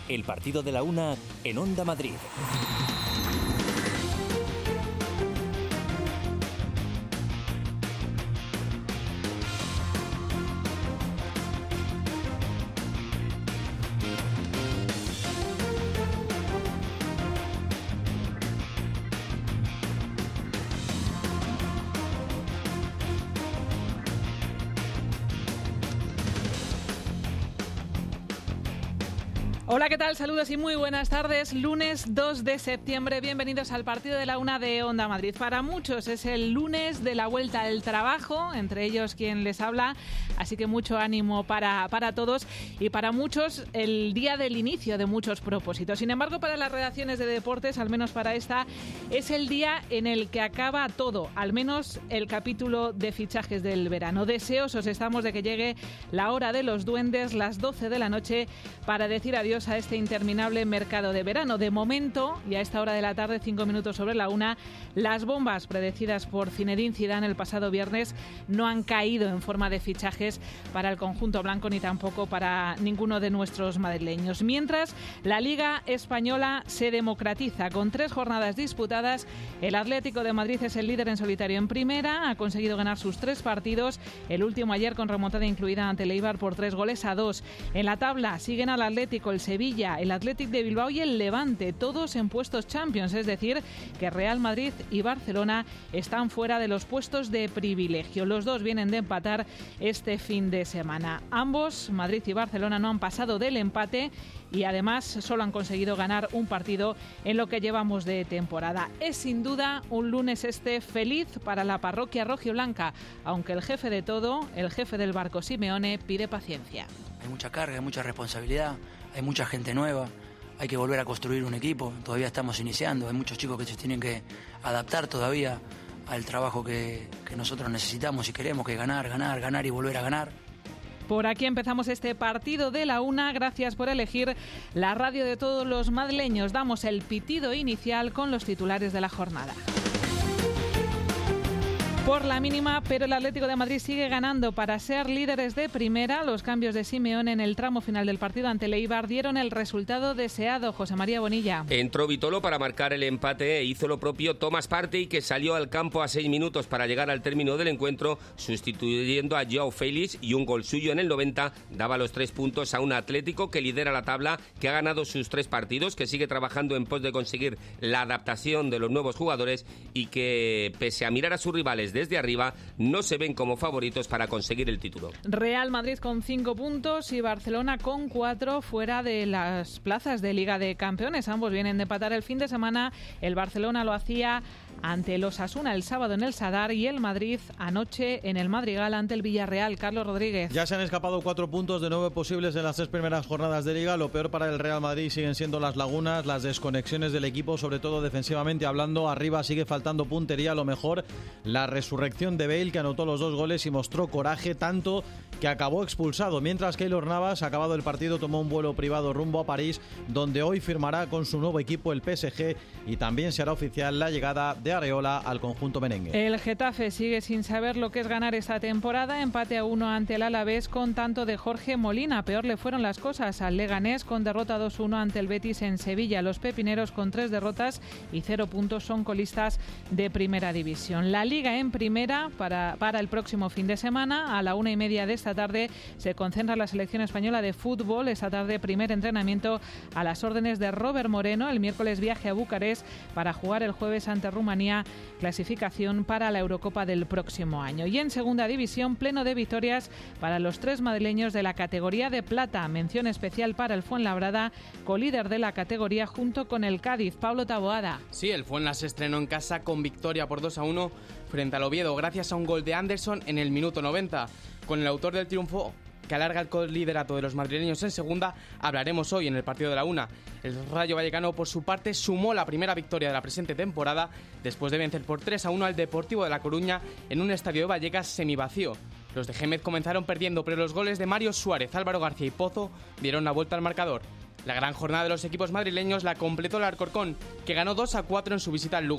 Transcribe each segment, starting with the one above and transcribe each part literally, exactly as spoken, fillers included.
El partido de la una en Onda Madrid. Hola, ¿qué tal? Saludos y muy buenas tardes. Lunes dos de septiembre. Bienvenidos al partido de la una de Onda Madrid. Para muchos es el lunes de la vuelta al trabajo, entre ellos quien les habla. Así que mucho ánimo para, para todos y para muchos el día del inicio de muchos propósitos. Sin embargo, para las redacciones de deportes, al menos para esta, es el día en el que acaba todo, al menos el capítulo de fichajes del verano. Deseosos estamos de que llegue la hora de los duendes, las doce de la noche, para decir adiós a este interminable mercado de verano. De momento, y a esta hora de la tarde, cinco minutos sobre la una, las bombas predecidas por Zinedine Zidane el pasado viernes no han caído en forma de fichajes para el conjunto blanco ni tampoco para ninguno de nuestros madrileños. Mientras, la Liga Española se democratiza. Con tres jornadas disputadas, el Atlético de Madrid es el líder en solitario en primera, ha conseguido ganar sus tres partidos, el último ayer con remontada incluida ante el Eibar por tres goles a dos. En la tabla siguen al Atlético el Sevilla, el Athletic de Bilbao y el Levante, todos en puestos Champions, es decir, que Real Madrid y Barcelona están fuera de los puestos de privilegio. Los dos vienen de empatar este fin de semana. Ambos, Madrid y Barcelona, no han pasado del empate y además solo han conseguido ganar un partido en lo que llevamos de temporada. Es sin duda un lunes este feliz para la parroquia rojiblanca, aunque el jefe de todo, el jefe del barco Simeone, pide paciencia. Hay mucha carga, hay mucha responsabilidad, hay mucha gente nueva, hay que volver a construir un equipo, todavía estamos iniciando, hay muchos chicos que se tienen que adaptar todavía al trabajo que, que nosotros necesitamos y queremos, que ganar, ganar, ganar y volver a ganar. Por aquí empezamos este partido de la una. Gracias por elegir la radio de todos los madrileños. Damos el pitido inicial con los titulares de la jornada. Por la mínima, pero el Atlético de Madrid sigue ganando para ser líderes de primera. Los cambios de Simeone en el tramo final del partido ante el Eibar dieron el resultado deseado. José María Bonilla. Entró Vitolo para marcar el empate e hizo lo propio Thomas Partey, que salió al campo a seis minutos para llegar al término del encuentro, sustituyendo a Joao Félix, y un gol suyo en el noventa daba los tres puntos a un Atlético que lidera la tabla, que ha ganado sus tres partidos, que sigue trabajando en pos de conseguir la adaptación de los nuevos jugadores y que, pese a mirar a sus rivales desde arriba, no se ven como favoritos para conseguir el título. Real Madrid con cinco puntos y Barcelona con cuatro fuera de las plazas de Liga de Campeones. Ambos vienen de empatar el fin de semana. El Barcelona lo hacía ante el Osasuna el sábado en el Sadar y el Madrid anoche en el Madrigal ante el Villarreal. Carlos Rodríguez. Ya se han escapado cuatro puntos de nueve posibles en las tres primeras jornadas de Liga. Lo peor para el Real Madrid siguen siendo las lagunas, las desconexiones del equipo, sobre todo defensivamente hablando. Arriba sigue faltando puntería. A lo mejor la resurrección de Bale, que anotó los dos goles y mostró coraje, tanto que acabó expulsado. Mientras Keylor Navas, acabado el partido, tomó un vuelo privado rumbo a París, donde hoy firmará con su nuevo equipo, el P S G, y también será oficial la llegada de Areola al conjunto merengue. El Getafe sigue sin saber lo que es ganar esta temporada. Empate a uno ante el Alavés con tanto de Jorge Molina. Peor le fueron las cosas al Leganés con derrota dos uno ante el Betis en Sevilla. Los pepineros con tres derrotas y cero puntos son colistas de primera división. La Liga en primera para, para el próximo fin de semana. A la una y media de esta tarde se concentra la selección española de fútbol. Esta tarde primer entrenamiento a las órdenes de Robert Moreno. El miércoles viaje a Bucarest para jugar el jueves ante Rumanía, clasificación para la Eurocopa del próximo año. Y en segunda división, pleno de victorias para los tres madrileños de la categoría de plata. Mención especial para el Fuenlabrada, colíder de la categoría junto con el Cádiz. Pablo Taboada. Sí, el Fuenla se estrenó en casa con victoria por dos a uno frente al Oviedo, gracias a un gol de Anderson en el minuto noventa. Con el autor del triunfo, que alarga el coliderato de los madrileños en segunda, hablaremos hoy en el partido de la una. El Rayo Vallecano, por su parte, sumó la primera victoria de la presente temporada después de vencer por tres a uno al Deportivo de La Coruña en un estadio de Vallecas semivacío. Los de Gémez comenzaron perdiendo, pero los goles de Mario Suárez, Álvaro García y Pozo dieron la vuelta al marcador. La gran jornada de los equipos madrileños la completó el Alcorcón, que ganó dos a cuatro en su visita al Lugo.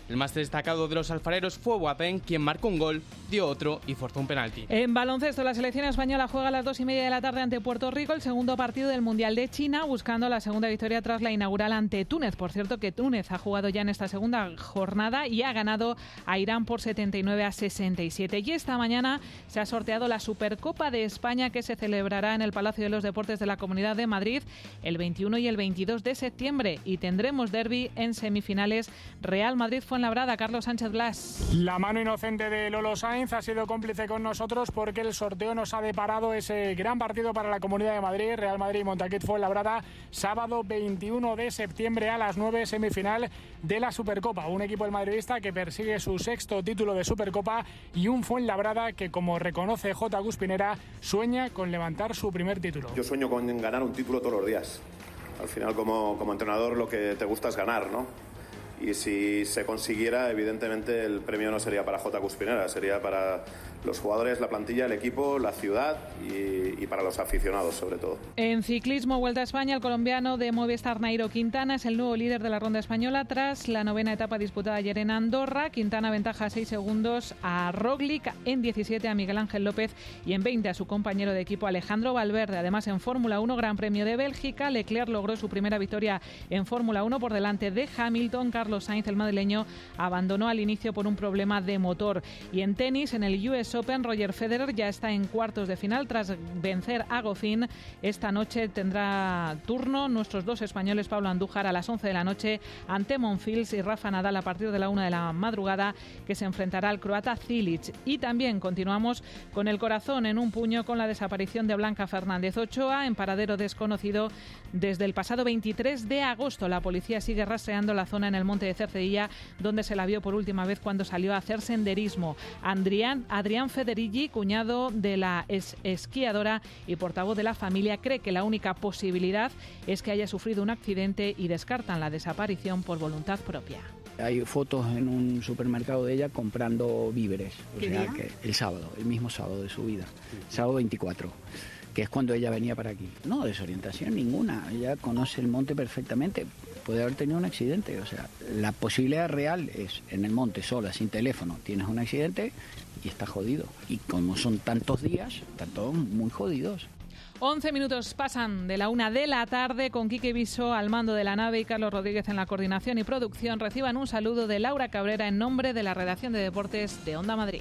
El más destacado de los alfareros fue Boateng, quien marcó un gol, dio otro y forzó un penalti. En baloncesto, la selección española juega a las dos y media de la tarde ante Puerto Rico, el segundo partido del Mundial de China, buscando la segunda victoria tras la inaugural ante Túnez. Por cierto, que Túnez ha jugado ya en esta segunda jornada y ha ganado a Irán por setenta y nueve a sesenta y siete. Y esta mañana se ha sorteado la Supercopa de España, que se celebrará en el Palacio de los Deportes de la Comunidad de Madrid el veintiuno y el veintidós de septiembre. Y tendremos derbi en semifinales Real Madrid-Fuenlabrada. Carlos Sánchez Blas. La mano inocente de Lolo Sainz ha sido cómplice con nosotros porque el sorteo nos ha deparado ese gran partido para la Comunidad de Madrid, Real Madrid-Montaquit-Fuenlabrada, sábado veintiuno de septiembre a las nueve, semifinal de la Supercopa. Un equipo el madridista que persigue su sexto título de Supercopa y un Fuenlabrada que, como reconoce J. Guspinera, sueña con levantar su primer título. Yo sueño con ganar un título todos los días. Al final, como, como entrenador, lo que te gusta es ganar, ¿no? Y si se consiguiera, evidentemente el premio no sería para J. Guspinera, sería para los jugadores, la plantilla, el equipo, la ciudad y, y para los aficionados sobre todo. En ciclismo, Vuelta a España, el colombiano de Movistar, Nairo Quintana, es el nuevo líder de la ronda española tras la novena etapa disputada ayer en Andorra. Quintana aventaja seis segundos a Roglic, en diecisiete a Miguel Ángel López y en veinte a su compañero de equipo Alejandro Valverde. Además, en Fórmula uno, Gran Premio de Bélgica, Leclerc logró su primera victoria en Fórmula uno por delante de Hamilton. Carlos Sainz, el madrileño, abandonó al inicio por un problema de motor. Y en tenis, en el U S Open, Roger Federer ya está en cuartos de final tras vencer a Goffin. Esta noche tendrá turno nuestros dos españoles, Pablo Andújar a las once de la noche ante Monfils y Rafa Nadal a partir de la una de la madrugada, que se enfrentará al croata Cilic. Y también continuamos con el corazón en un puño con la desaparición de Blanca Fernández Ochoa en paradero desconocido desde el pasado veintitrés de agosto. La policía sigue rastreando la zona en el monte de Cercedilla, donde se la vio por última vez cuando salió a hacer senderismo. Adrián, Adrián Federighi, cuñado de la es esquiadora y portavoz de la familia, cree que la única posibilidad es que haya sufrido un accidente y descartan la desaparición por voluntad propia. Hay fotos en un supermercado de ella comprando víveres, o ¿Qué sea día? que el sábado, el mismo sábado de su vida, sábado veinticuatro, que es cuando ella venía para aquí. No, desorientación ninguna, ella conoce el monte perfectamente, puede haber tenido un accidente, o sea, la posibilidad real es en el monte sola, sin teléfono, tienes un accidente y estás jodido. Y como son tantos días, están todos muy jodidos. once minutos pasan de la una de la tarde con Quique Viso al mando de la nave y Carlos Rodríguez en la coordinación y producción. Reciban un saludo de Laura Cabrera en nombre de la redacción de deportes de Onda Madrid.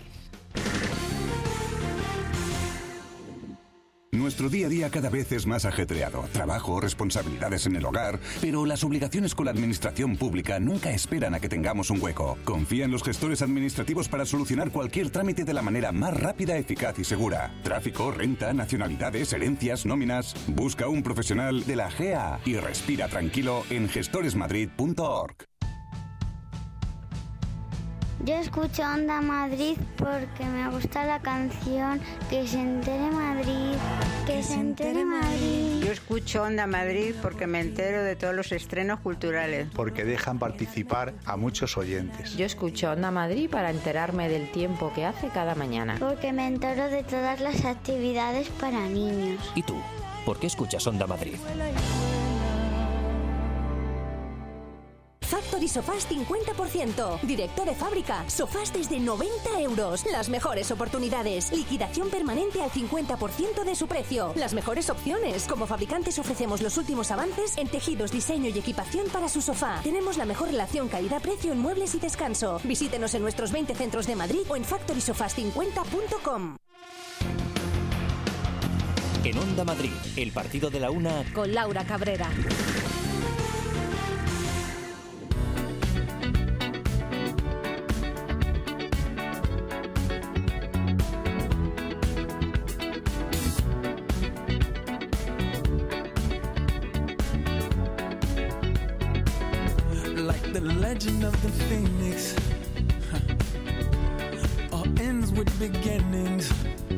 Nuestro día a día cada vez es más ajetreado. Trabajo, responsabilidades en el hogar, pero las obligaciones con la administración pública nunca esperan a que tengamos un hueco. Confía en los gestores administrativos para solucionar cualquier trámite de la manera más rápida, eficaz y segura. Tráfico, renta, nacionalidades, herencias, nóminas. Busca un profesional de la G E A y respira tranquilo en gestores madrid punto org. Yo escucho Onda Madrid porque me gusta la canción Que se entere Madrid, que se entere Madrid. Yo escucho Onda Madrid porque me entero de todos los estrenos culturales. Porque dejan participar a muchos oyentes. Yo escucho Onda Madrid para enterarme del tiempo que hace cada mañana. Porque me entero de todas las actividades para niños. ¿Y tú? ¿Por qué escuchas Onda Madrid? Factory Sofás cincuenta por ciento. Directo de fábrica. Sofás desde noventa euros. Las mejores oportunidades. Liquidación permanente al cincuenta por ciento de su precio. Las mejores opciones. Como fabricantes ofrecemos los últimos avances en tejidos, diseño y equipación para su sofá. Tenemos la mejor relación calidad-precio en muebles y descanso. Visítenos en nuestros veinte centros de Madrid o en factory sofás cincuenta punto com. En Onda Madrid, el partido de la una con Laura Cabrera. The legend of the phoenix huh. All ends with beginnings.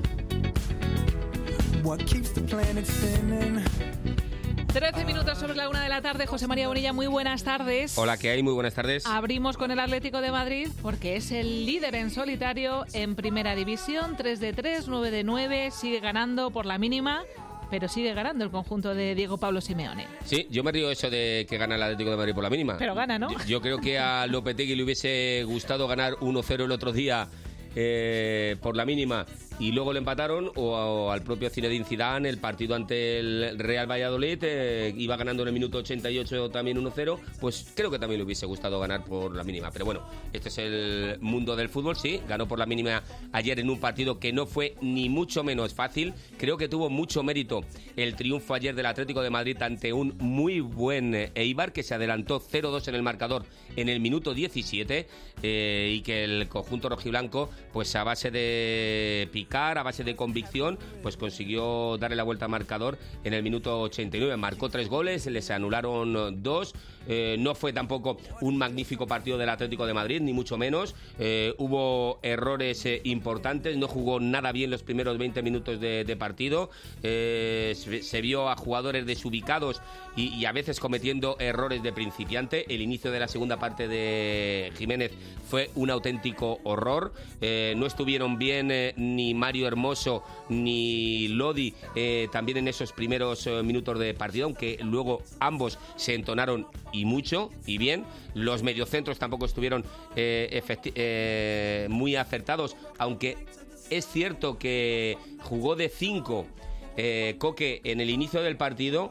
What keeps the planet spinning? trece minutos sobre la una de la tarde. José María Bonilla, muy buenas tardes. Hola, ¿qué hay? Muy buenas tardes. Abrimos con el Atlético de Madrid porque es el líder en solitario en Primera División. tres de tres, nueve de nueve, sigue ganando por la mínima. pero sigue ganando el conjunto de Diego Pablo Simeone. Sí, yo me río eso de que gana el Atlético de Madrid por la mínima. Pero gana, ¿no? Yo, yo creo que a Lopetegui le hubiese gustado ganar uno cero el otro día eh, por la mínima y luego le empataron, o, o al propio Zinedine Zidane el partido ante el Real Valladolid, eh, iba ganando en el minuto ochenta y ocho también uno cero, pues creo que también le hubiese gustado ganar por la mínima. Pero bueno, este es el mundo del fútbol, sí, ganó por la mínima ayer en un partido que no fue ni mucho menos fácil. Creo que tuvo mucho mérito el triunfo ayer del Atlético de Madrid ante un muy buen Eibar, que se adelantó cero dos en el marcador en el minuto diecisiete, eh, y que el conjunto rojiblanco, pues a base de picar, a base de convicción, pues consiguió darle la vuelta al marcador en el minuto ochenta y nueve. Marcó tres goles, les anularon dos. Eh, no fue tampoco un magnífico partido del Atlético de Madrid, ni mucho menos. Eh, hubo errores eh, importantes, no jugó nada bien los primeros veinte minutos de, de partido. Eh, se, se vio a jugadores desubicados y, y a veces cometiendo errores de principiante. El inicio de la segunda parte de Jiménez fue un auténtico horror. Eh, no estuvieron bien eh, ni Mario Hermoso ni Lodi eh, también en esos primeros eh, minutos de partido, aunque luego ambos se entonaron y mucho y bien. Los mediocentros tampoco estuvieron eh, efecti- eh, muy acertados, aunque es cierto que jugó de cinco eh, Coque en el inicio del partido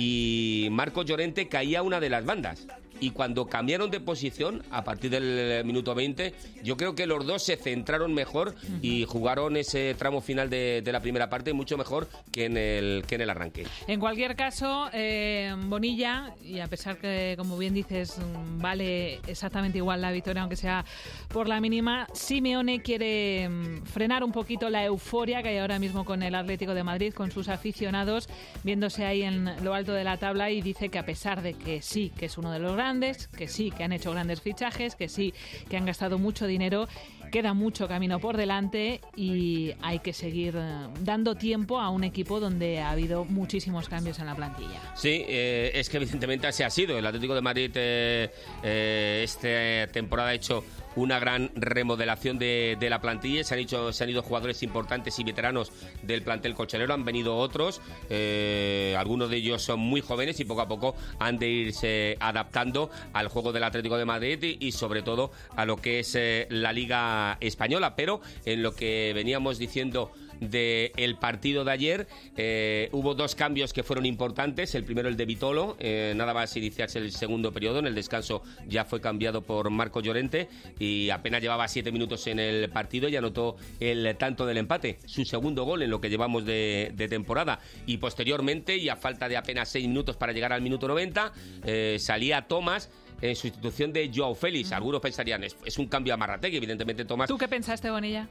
y Marcos Llorente caía a una de las bandas. Y cuando cambiaron de posición, a partir del minuto veinte, yo creo que los dos se centraron mejor y jugaron ese tramo final de, de la primera parte mucho mejor que en el, que en el arranque. En cualquier caso, eh, Bonilla, y a pesar que, como bien dices, vale exactamente igual la victoria, aunque sea por la mínima, Simeone quiere frenar un poquito la euforia que hay ahora mismo con el Atlético de Madrid, con sus aficionados, viéndose ahí en lo alto de la tabla, y dice que a pesar de que sí, que es uno de los grandes, que sí, que han hecho grandes fichajes, que sí, que han gastado mucho dinero, queda mucho camino por delante y hay que seguir dando tiempo a un equipo donde ha habido muchísimos cambios en la plantilla. Sí, eh, es que evidentemente así ha sido. El Atlético de Madrid eh, eh, esta temporada ha hecho una gran remodelación de, de la plantilla. Se han, hecho, se han ido jugadores importantes y veteranos del plantel colchonero, han venido otros, eh, algunos de ellos son muy jóvenes y poco a poco han de irse adaptando al juego del Atlético de Madrid y, y sobre todo a lo que es eh, la Liga Española. Pero en lo que veníamos diciendo del partido de ayer, eh, hubo dos cambios que fueron importantes. El primero, el de Vitolo, eh, nada más iniciarse el segundo periodo, en el descanso ya fue cambiado por Marcos Llorente y apenas llevaba siete minutos en el partido y anotó el tanto del empate, su segundo gol en lo que llevamos de, de temporada. Y posteriormente, y a falta de apenas seis minutos para llegar al minuto noventa, eh, salía Tomás en sustitución de Joao Félix. Algunos pensarían, es, es un cambio a Marrategui, evidentemente Tomás... ¿Tú qué pensaste, Bonilla?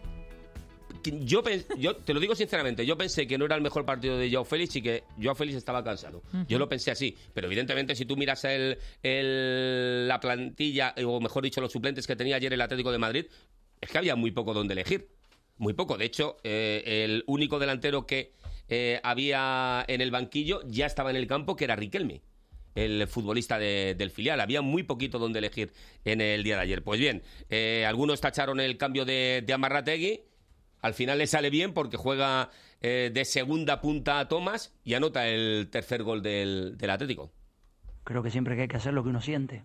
Yo, yo te lo digo sinceramente, yo pensé que no era el mejor partido de Joao Félix y que Joao Félix estaba cansado. Uh-huh. Yo lo pensé así, pero evidentemente si tú miras el, el, la plantilla, o mejor dicho, los suplentes que tenía ayer el Atlético de Madrid, es que había muy poco donde elegir. Muy poco. De hecho, eh, el único delantero que eh, había en el banquillo ya estaba en el campo, que era Riquelme, el futbolista de, del filial. Había muy poquito donde elegir en el día de ayer. Pues bien, eh, algunos tacharon el cambio de, de Amarrategui. Al final le sale bien porque juega eh, de segunda punta a Tomás y anota el tercer gol del, del Atlético. Creo que siempre que hay que hacer lo que uno siente.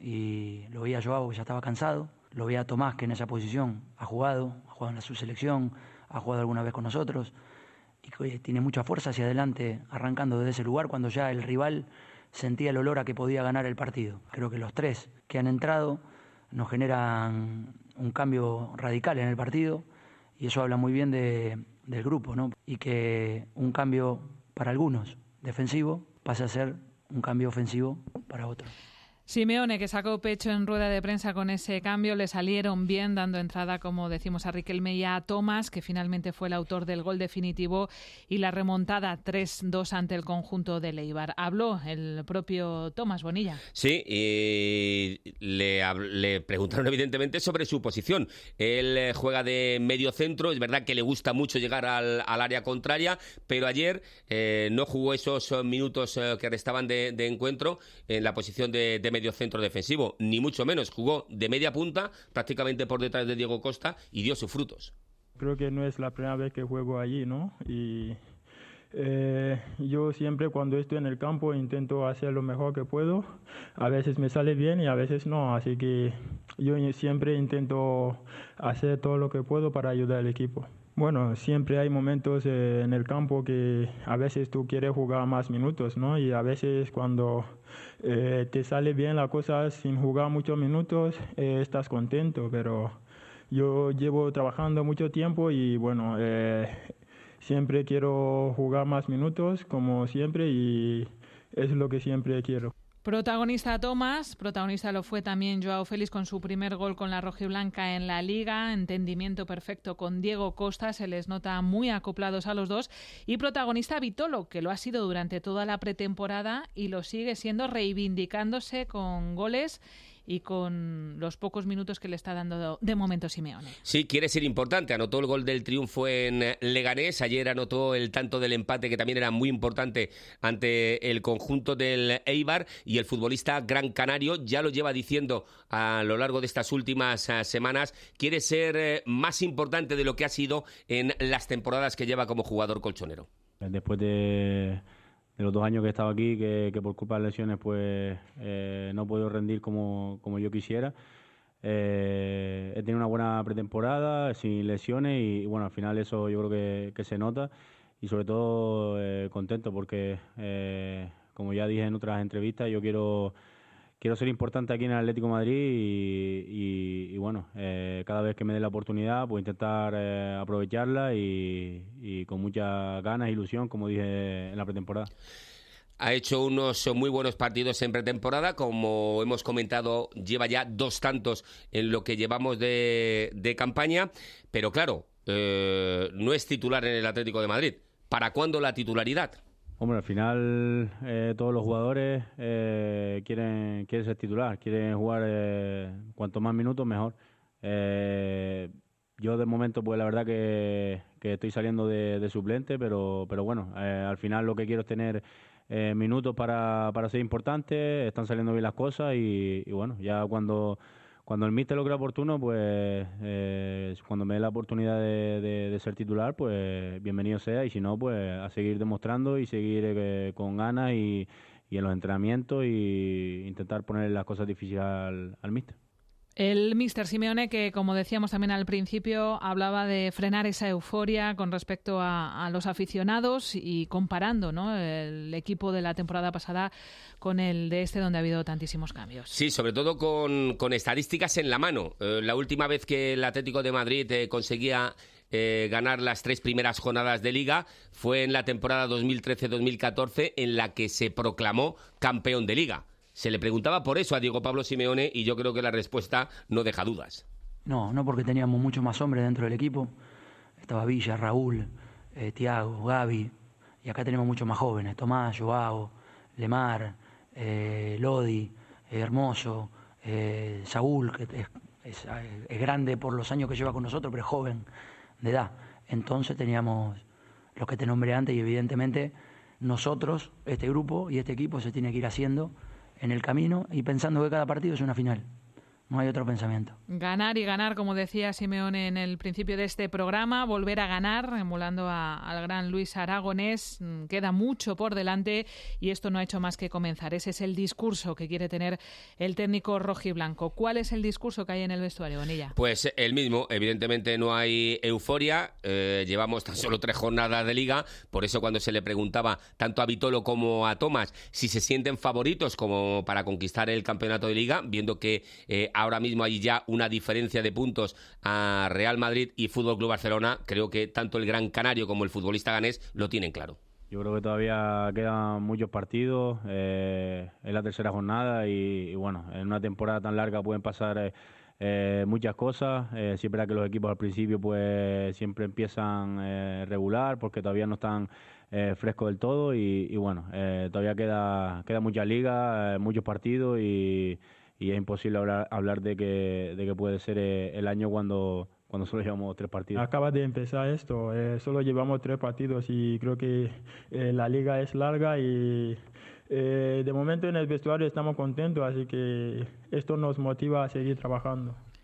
Y lo veía a Joao, que ya estaba cansado. Lo veía a Tomás, que en esa posición ha jugado, ha jugado en la subselección, ha jugado alguna vez con nosotros. Y que tiene mucha fuerza hacia adelante, arrancando desde ese lugar cuando ya el rival sentía el olor a que podía ganar el partido. Creo que los tres que han entrado nos generan un cambio radical en el partido. Y eso habla muy bien de, del grupo, ¿no? Y que un cambio para algunos defensivo pasa a ser un cambio ofensivo para otros. Simeone, que sacó pecho en rueda de prensa con ese cambio, le salieron bien, dando entrada, como decimos, a Riquelme y a Tomás, que finalmente fue el autor del gol definitivo y la remontada tres dos ante el conjunto de Eibar. Habló el propio Tomás Bonilla. Sí, y le, le preguntaron evidentemente sobre su posición. Él juega de medio centro, es verdad que le gusta mucho llegar al, al área contraria, pero ayer eh, no jugó esos minutos eh, que restaban de, de encuentro en la posición de, de medio centro defensivo, ni mucho menos. Jugó de media punta, prácticamente por detrás de Diego Costa, y dio sus frutos. Creo que no es la primera vez que juego allí, ¿no? Y, Eh, yo siempre cuando estoy en el campo intento hacer lo mejor que puedo. A veces me sale bien y a veces no, así que yo siempre intento hacer todo lo que puedo para ayudar al equipo. Bueno, siempre hay momentos eh, en el campo que a veces tú quieres jugar más minutos, ¿no? Y a veces cuando eh, te sale bien la cosa sin jugar muchos minutos, eh, estás contento, pero yo llevo trabajando mucho tiempo y bueno, eh, siempre quiero jugar más minutos, como siempre, y es lo que siempre quiero. Protagonista Tomás, protagonista lo fue también Joao Félix con su primer gol con la rojiblanca en la Liga, entendimiento perfecto con Diego Costa, se les nota muy acoplados a los dos, y protagonista Vitolo, que lo ha sido durante toda la pretemporada y lo sigue siendo, reivindicándose con goles y con los pocos minutos que le está dando de momento Simeone. Sí, quiere ser importante. Anotó el gol del triunfo en Leganés. Ayer anotó el tanto del empate, que también era muy importante ante el conjunto del Eibar. Y el futbolista gran canario ya lo lleva diciendo a lo largo de estas últimas semanas. Quiere ser más importante de lo que ha sido en las temporadas que lleva como jugador colchonero. Después de... de los dos años que he estado aquí, que, que por culpa de lesiones pues eh, no he podido rendir como, como yo quisiera. Eh, he tenido una buena pretemporada, sin lesiones, y, y bueno, al final eso yo creo que, que se nota, y sobre todo eh, contento porque, eh, como ya dije en otras entrevistas, yo quiero... Quiero ser importante aquí en el Atlético de Madrid y, y, y bueno, eh, cada vez que me dé la oportunidad, pues intentar eh, aprovecharla y, y con muchas ganas e ilusión, como dije en la pretemporada. Ha hecho unos muy buenos partidos en pretemporada, como hemos comentado, lleva ya dos tantos en lo que llevamos de, de campaña, pero claro, eh, no es titular en el Atlético de Madrid. ¿Para cuándo la titularidad? Hombre, al final eh, todos los jugadores eh, quieren, quieren ser titular, quieren jugar eh, cuanto más minutos mejor. Eh, yo de momento pues la verdad que, que estoy saliendo de, de suplente, pero, pero bueno, eh, al final lo que quiero es tener eh, minutos para, para ser importante, están saliendo bien las cosas y, y bueno, ya cuando... Cuando el míster lo crea oportuno, pues eh, cuando me dé la oportunidad de, de, de ser titular, pues bienvenido sea, y si no, pues a seguir demostrando y seguir eh, con ganas y, y en los entrenamientos y intentar poner las cosas difíciles al, al míster. El míster Simeone, que como decíamos también al principio, hablaba de frenar esa euforia con respecto a, a los aficionados y comparando, ¿no?, el equipo de la temporada pasada con el de este, donde ha habido tantísimos cambios. Sí, sobre todo con, con estadísticas en la mano. Eh, la última vez que el Atlético de Madrid eh, conseguía eh, ganar las tres primeras jornadas de Liga fue en la temporada dos mil trece dos mil catorce, en la que se proclamó campeón de Liga. Se le preguntaba por eso a Diego Pablo Simeone y yo creo que la respuesta no deja dudas. No, no porque teníamos muchos más hombres dentro del equipo. Estaba Villa, Raúl, eh, Thiago, Gavi, y acá tenemos muchos más jóvenes. Tomás, Joao, Lemar, eh, Lodi, eh, Hermoso, eh, Saúl, que es, es, es grande por los años que lleva con nosotros, pero es joven de edad. Entonces teníamos los que te nombré antes y evidentemente nosotros, este grupo y este equipo se tiene que ir haciendo en el camino y pensando que cada partido es una final. No hay otro pensamiento. Ganar y ganar, como decía Simeone en el principio de este programa, volver a ganar, emulando a, al gran Luis Aragonés. Queda mucho por delante y esto no ha hecho más que comenzar. Ese es el discurso que quiere tener el técnico rojiblanco. ¿Cuál es el discurso que hay en el vestuario, Bonilla? Pues el mismo. Evidentemente no hay euforia. Eh, llevamos tan solo tres jornadas de Liga. Por eso cuando se le preguntaba tanto a Vitolo como a Tomás si se sienten favoritos como para conquistar el campeonato de Liga, viendo que eh, ahora mismo hay ya una diferencia de puntos a Real Madrid y Fútbol Club Barcelona, creo que tanto el gran canario como el futbolista ganés lo tienen claro. Yo creo que todavía quedan muchos partidos, eh, es la tercera jornada y, y bueno, en una temporada tan larga pueden pasar eh, eh, muchas cosas. Eh, sí es verdad que los equipos al principio pues siempre empiezan eh, regular porque todavía no están eh, frescos del todo y, y bueno, eh, todavía queda, queda mucha liga, eh, muchos partidos y y es imposible hablar, hablar de que de que puede ser eh, el año cuando cuando solo llevamos tres partidos. Acaba de empezar esto, eh, solo llevamos tres partidos y creo que eh, la liga es larga y eh, de momento en el vestuario estamos contentos, así que esto nos motiva a seguir trabajando.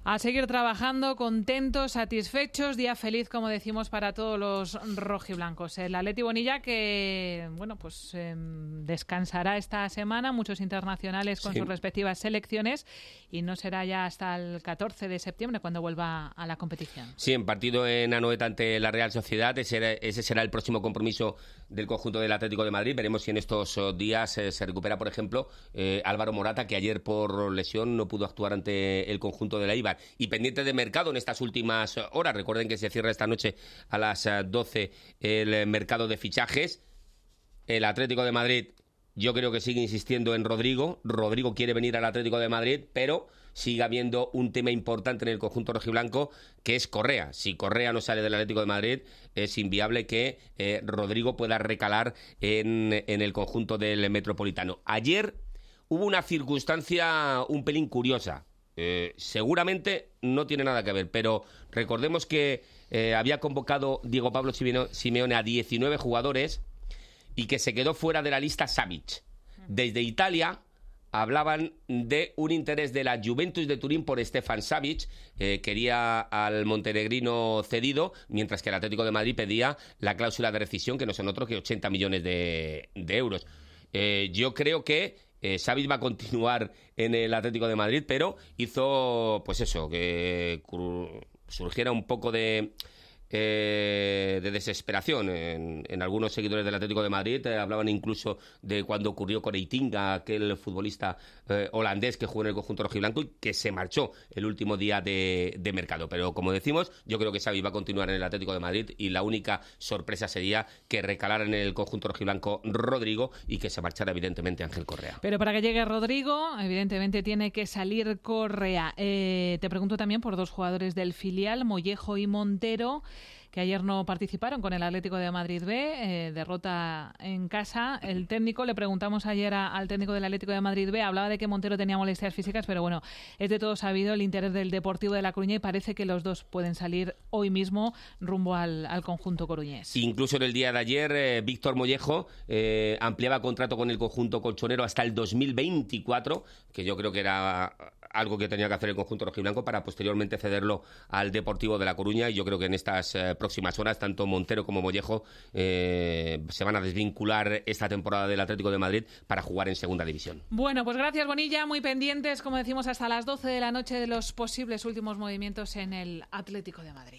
A seguir trabajando, contentos, satisfechos, día feliz, como decimos, para todos los rojiblancos. El Atleti Bonilla que, bueno, pues eh, descansará esta semana, muchos internacionales con sí. sus respectivas selecciones, y no será ya hasta el catorce de septiembre cuando vuelva a la competición. Sí, en partido en Anoeta ante la Real Sociedad, ese, ese será el próximo compromiso del conjunto del Atlético de Madrid. Veremos si en estos días eh, se recupera, por ejemplo, eh, Álvaro Morata, que ayer por lesión no pudo actuar ante el conjunto de la Eibar. Y pendiente de mercado en estas últimas horas. Recuerden que se cierra esta noche a las doce el mercado de fichajes. El Atlético de Madrid, yo creo que sigue insistiendo en Rodrigo. Rodrigo quiere venir al Atlético de Madrid, pero sigue habiendo un tema importante en el conjunto rojiblanco, que es Correa. Si Correa no sale del Atlético de Madrid, es inviable que eh, Rodrigo pueda recalar en, en el conjunto del Metropolitano. Ayer hubo una circunstancia un pelín curiosa. Eh, seguramente no tiene nada que ver, pero recordemos que eh, había convocado Diego Pablo Simeone a diecinueve jugadores y que se quedó fuera de la lista Savic. Desde Italia hablaban de un interés de la Juventus de Turín por Stefan Savic, eh, quería al montenegrino cedido, mientras que el Atlético de Madrid pedía la cláusula de rescisión, que no son otros que ochenta millones de, de euros. Eh, yo creo que Eh, Savic va a continuar en el Atlético de Madrid, pero hizo, pues eso, que surgiera un poco de, eh, de desesperación en, en algunos seguidores del Atlético de Madrid. Eh, hablaban incluso de cuando ocurrió con Eitinga, aquel futbolista eh, holandés que jugó en el conjunto rojiblanco y que se marchó el último día de, de mercado. Pero como decimos, yo creo que Savic va a continuar en el Atlético de Madrid y la única sorpresa sería que recalara en el conjunto rojiblanco Rodrigo y que se marchara evidentemente Ángel Correa. Pero para que llegue Rodrigo, evidentemente tiene que salir Correa. Eh, te pregunto también por dos jugadores del filial, Mollejo y Montero, que ayer no participaron con el Atlético de Madrid B, eh, derrota en casa. El técnico, le preguntamos ayer a, al técnico del Atlético de Madrid B, hablaba de que Montero tenía molestias físicas, pero bueno, es de todo sabido el interés del Deportivo de La Coruña y parece que los dos pueden salir hoy mismo rumbo al, al conjunto coruñés. Incluso en el día de ayer, eh, Víctor Mollejo eh, ampliaba contrato con el conjunto colchonero hasta el dos mil veinticuatro, que yo creo que era algo que tenía que hacer el conjunto rojiblanco para posteriormente cederlo al Deportivo de La Coruña, y yo creo que en estas eh, próximas horas tanto Montero como Mollejo eh, se van a desvincular esta temporada del Atlético de Madrid para jugar en segunda división. Bueno, pues gracias Bonilla, muy pendientes, como decimos, hasta las doce de la noche de los posibles últimos movimientos en el Atlético de Madrid.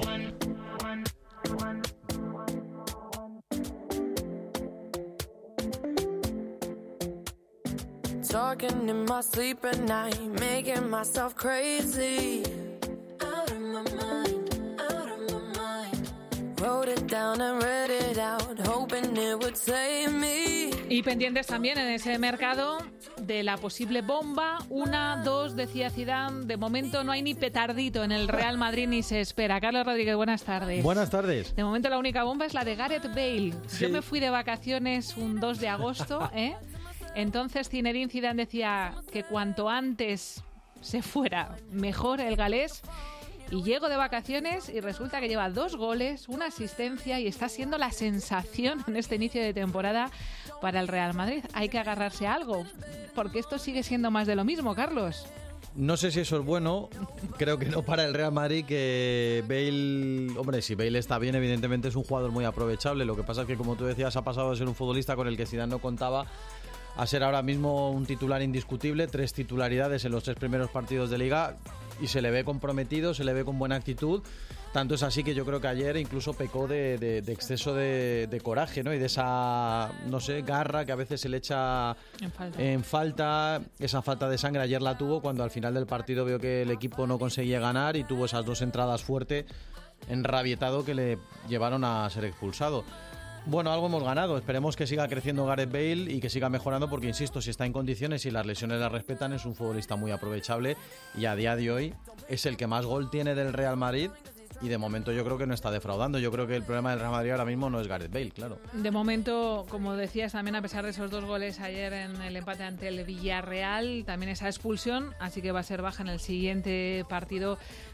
Talking in my sleep at night, making myself crazy. Out of my mind, out of my mind. Wrote it down and read it out, hoping it would save me. Y pendientes también en ese mercado de la posible bomba. Una, dos, decía Zidane. De momento no hay ni petardito en el Real Madrid ni se espera. Carlos Rodríguez, buenas tardes. Buenas tardes. De momento la única bomba es la de Gareth Bale. Sí. Yo me fui de vacaciones un dos de agosto, ¿eh? Entonces Zinedine Zidane decía que cuanto antes se fuera, mejor el galés. Y llego de vacaciones y resulta que lleva dos goles, una asistencia y está siendo la sensación en este inicio de temporada para el Real Madrid. Hay que agarrarse a algo, porque esto sigue siendo más de lo mismo, Carlos. No sé si eso es bueno, creo que no para el Real Madrid, que Bale, hombre, si Bale está bien, evidentemente es un jugador muy aprovechable. Lo que pasa es que, como tú decías, ha pasado de ser un futbolista con el que Zidane no contaba a ser ahora mismo un titular indiscutible, tres titularidades en los tres primeros partidos de Liga y se le ve comprometido, se le ve con buena actitud. Tanto es así que yo creo que ayer incluso pecó de, de, de exceso de, de coraje, ¿no? Y de esa, no sé, garra que a veces se le echa en falta. en falta. Esa falta de sangre ayer la tuvo cuando al final del partido vio que el equipo no conseguía ganar y tuvo esas dos entradas fuertes, enrabietado, que le llevaron a ser expulsado. Bueno, algo hemos ganado. Esperemos que siga creciendo Gareth Bale y que siga mejorando porque, insisto, si está en condiciones y las lesiones la respetan, es un futbolista muy aprovechable y a día de hoy es el que más gol tiene del Real Madrid y de momento yo creo que no está defraudando. Yo creo que el problema del Real Madrid ahora mismo no es Gareth Bale, claro. De momento, como decías también, a pesar de esos dos goles ayer en el empate ante el Villarreal, también esa expulsión, así que va a ser baja en el siguiente partido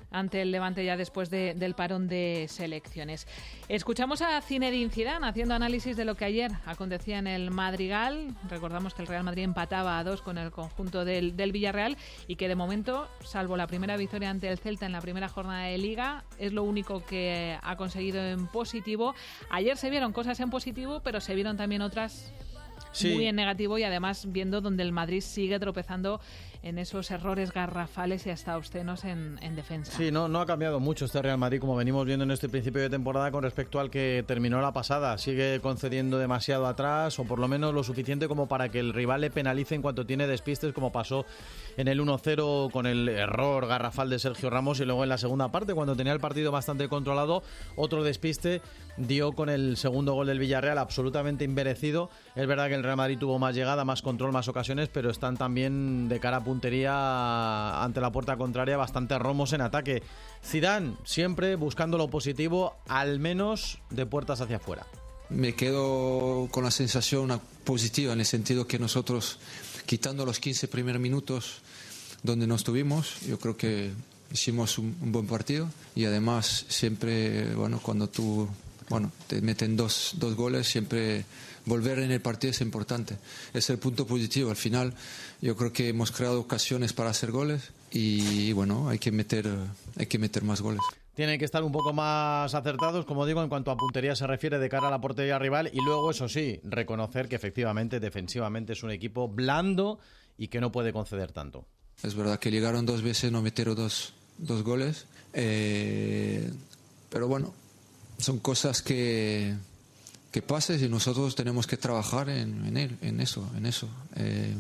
ante el Levante ya después de, del parón de selecciones. Escuchamos a Zinedine Zidane haciendo análisis de lo que ayer acontecía en el Madrigal. Recordamos que el Real Madrid empataba a dos con el conjunto del, del Villarreal y que de momento, salvo la primera victoria ante el Celta en la primera jornada de Liga, es lo único que ha conseguido en positivo. Ayer se vieron cosas en positivo, pero se vieron también otras sí. muy en negativo, y además viendo donde el Madrid sigue tropezando en esos errores garrafales y hasta obscenos en, en defensa. Sí, no, no ha cambiado mucho este Real Madrid, como venimos viendo en este principio de temporada, con respecto al que terminó la pasada. Sigue concediendo demasiado atrás, o por lo menos lo suficiente como para que el rival le penalice en cuanto tiene despistes, como pasó en el uno cero con el error garrafal de Sergio Ramos, y luego en la segunda parte, cuando tenía el partido bastante controlado, otro despiste dio con el segundo gol del Villarreal, absolutamente inmerecido. Es verdad que el Real Madrid tuvo más llegada, más control, más ocasiones, pero están también de cara a puntería ante la puerta contraria bastante romos en ataque. Zidane siempre buscando lo positivo, al menos de puertas hacia afuera. Me quedo con la sensación positiva, en el sentido que nosotros, quitando los quince primeros minutos donde no estuvimos, yo creo que hicimos un, un buen partido, y además siempre, bueno, cuando tú bueno, te meten dos, dos goles, siempre volver en el partido es importante. Es el punto positivo. Al final yo creo que hemos creado ocasiones para hacer goles, y bueno, hay que meter, hay que meter más goles. Tienen que estar un poco más acertados, como digo, en cuanto a puntería se refiere, de cara a la portería rival, y luego, eso sí, reconocer que efectivamente defensivamente es un equipo blando y que no puede conceder tanto. Es verdad que llegaron dos veces, no metieron dos, dos goles, eh, pero bueno, son cosas que, que pasan, y nosotros tenemos que trabajar en, en, él, en eso, en eso. Eh,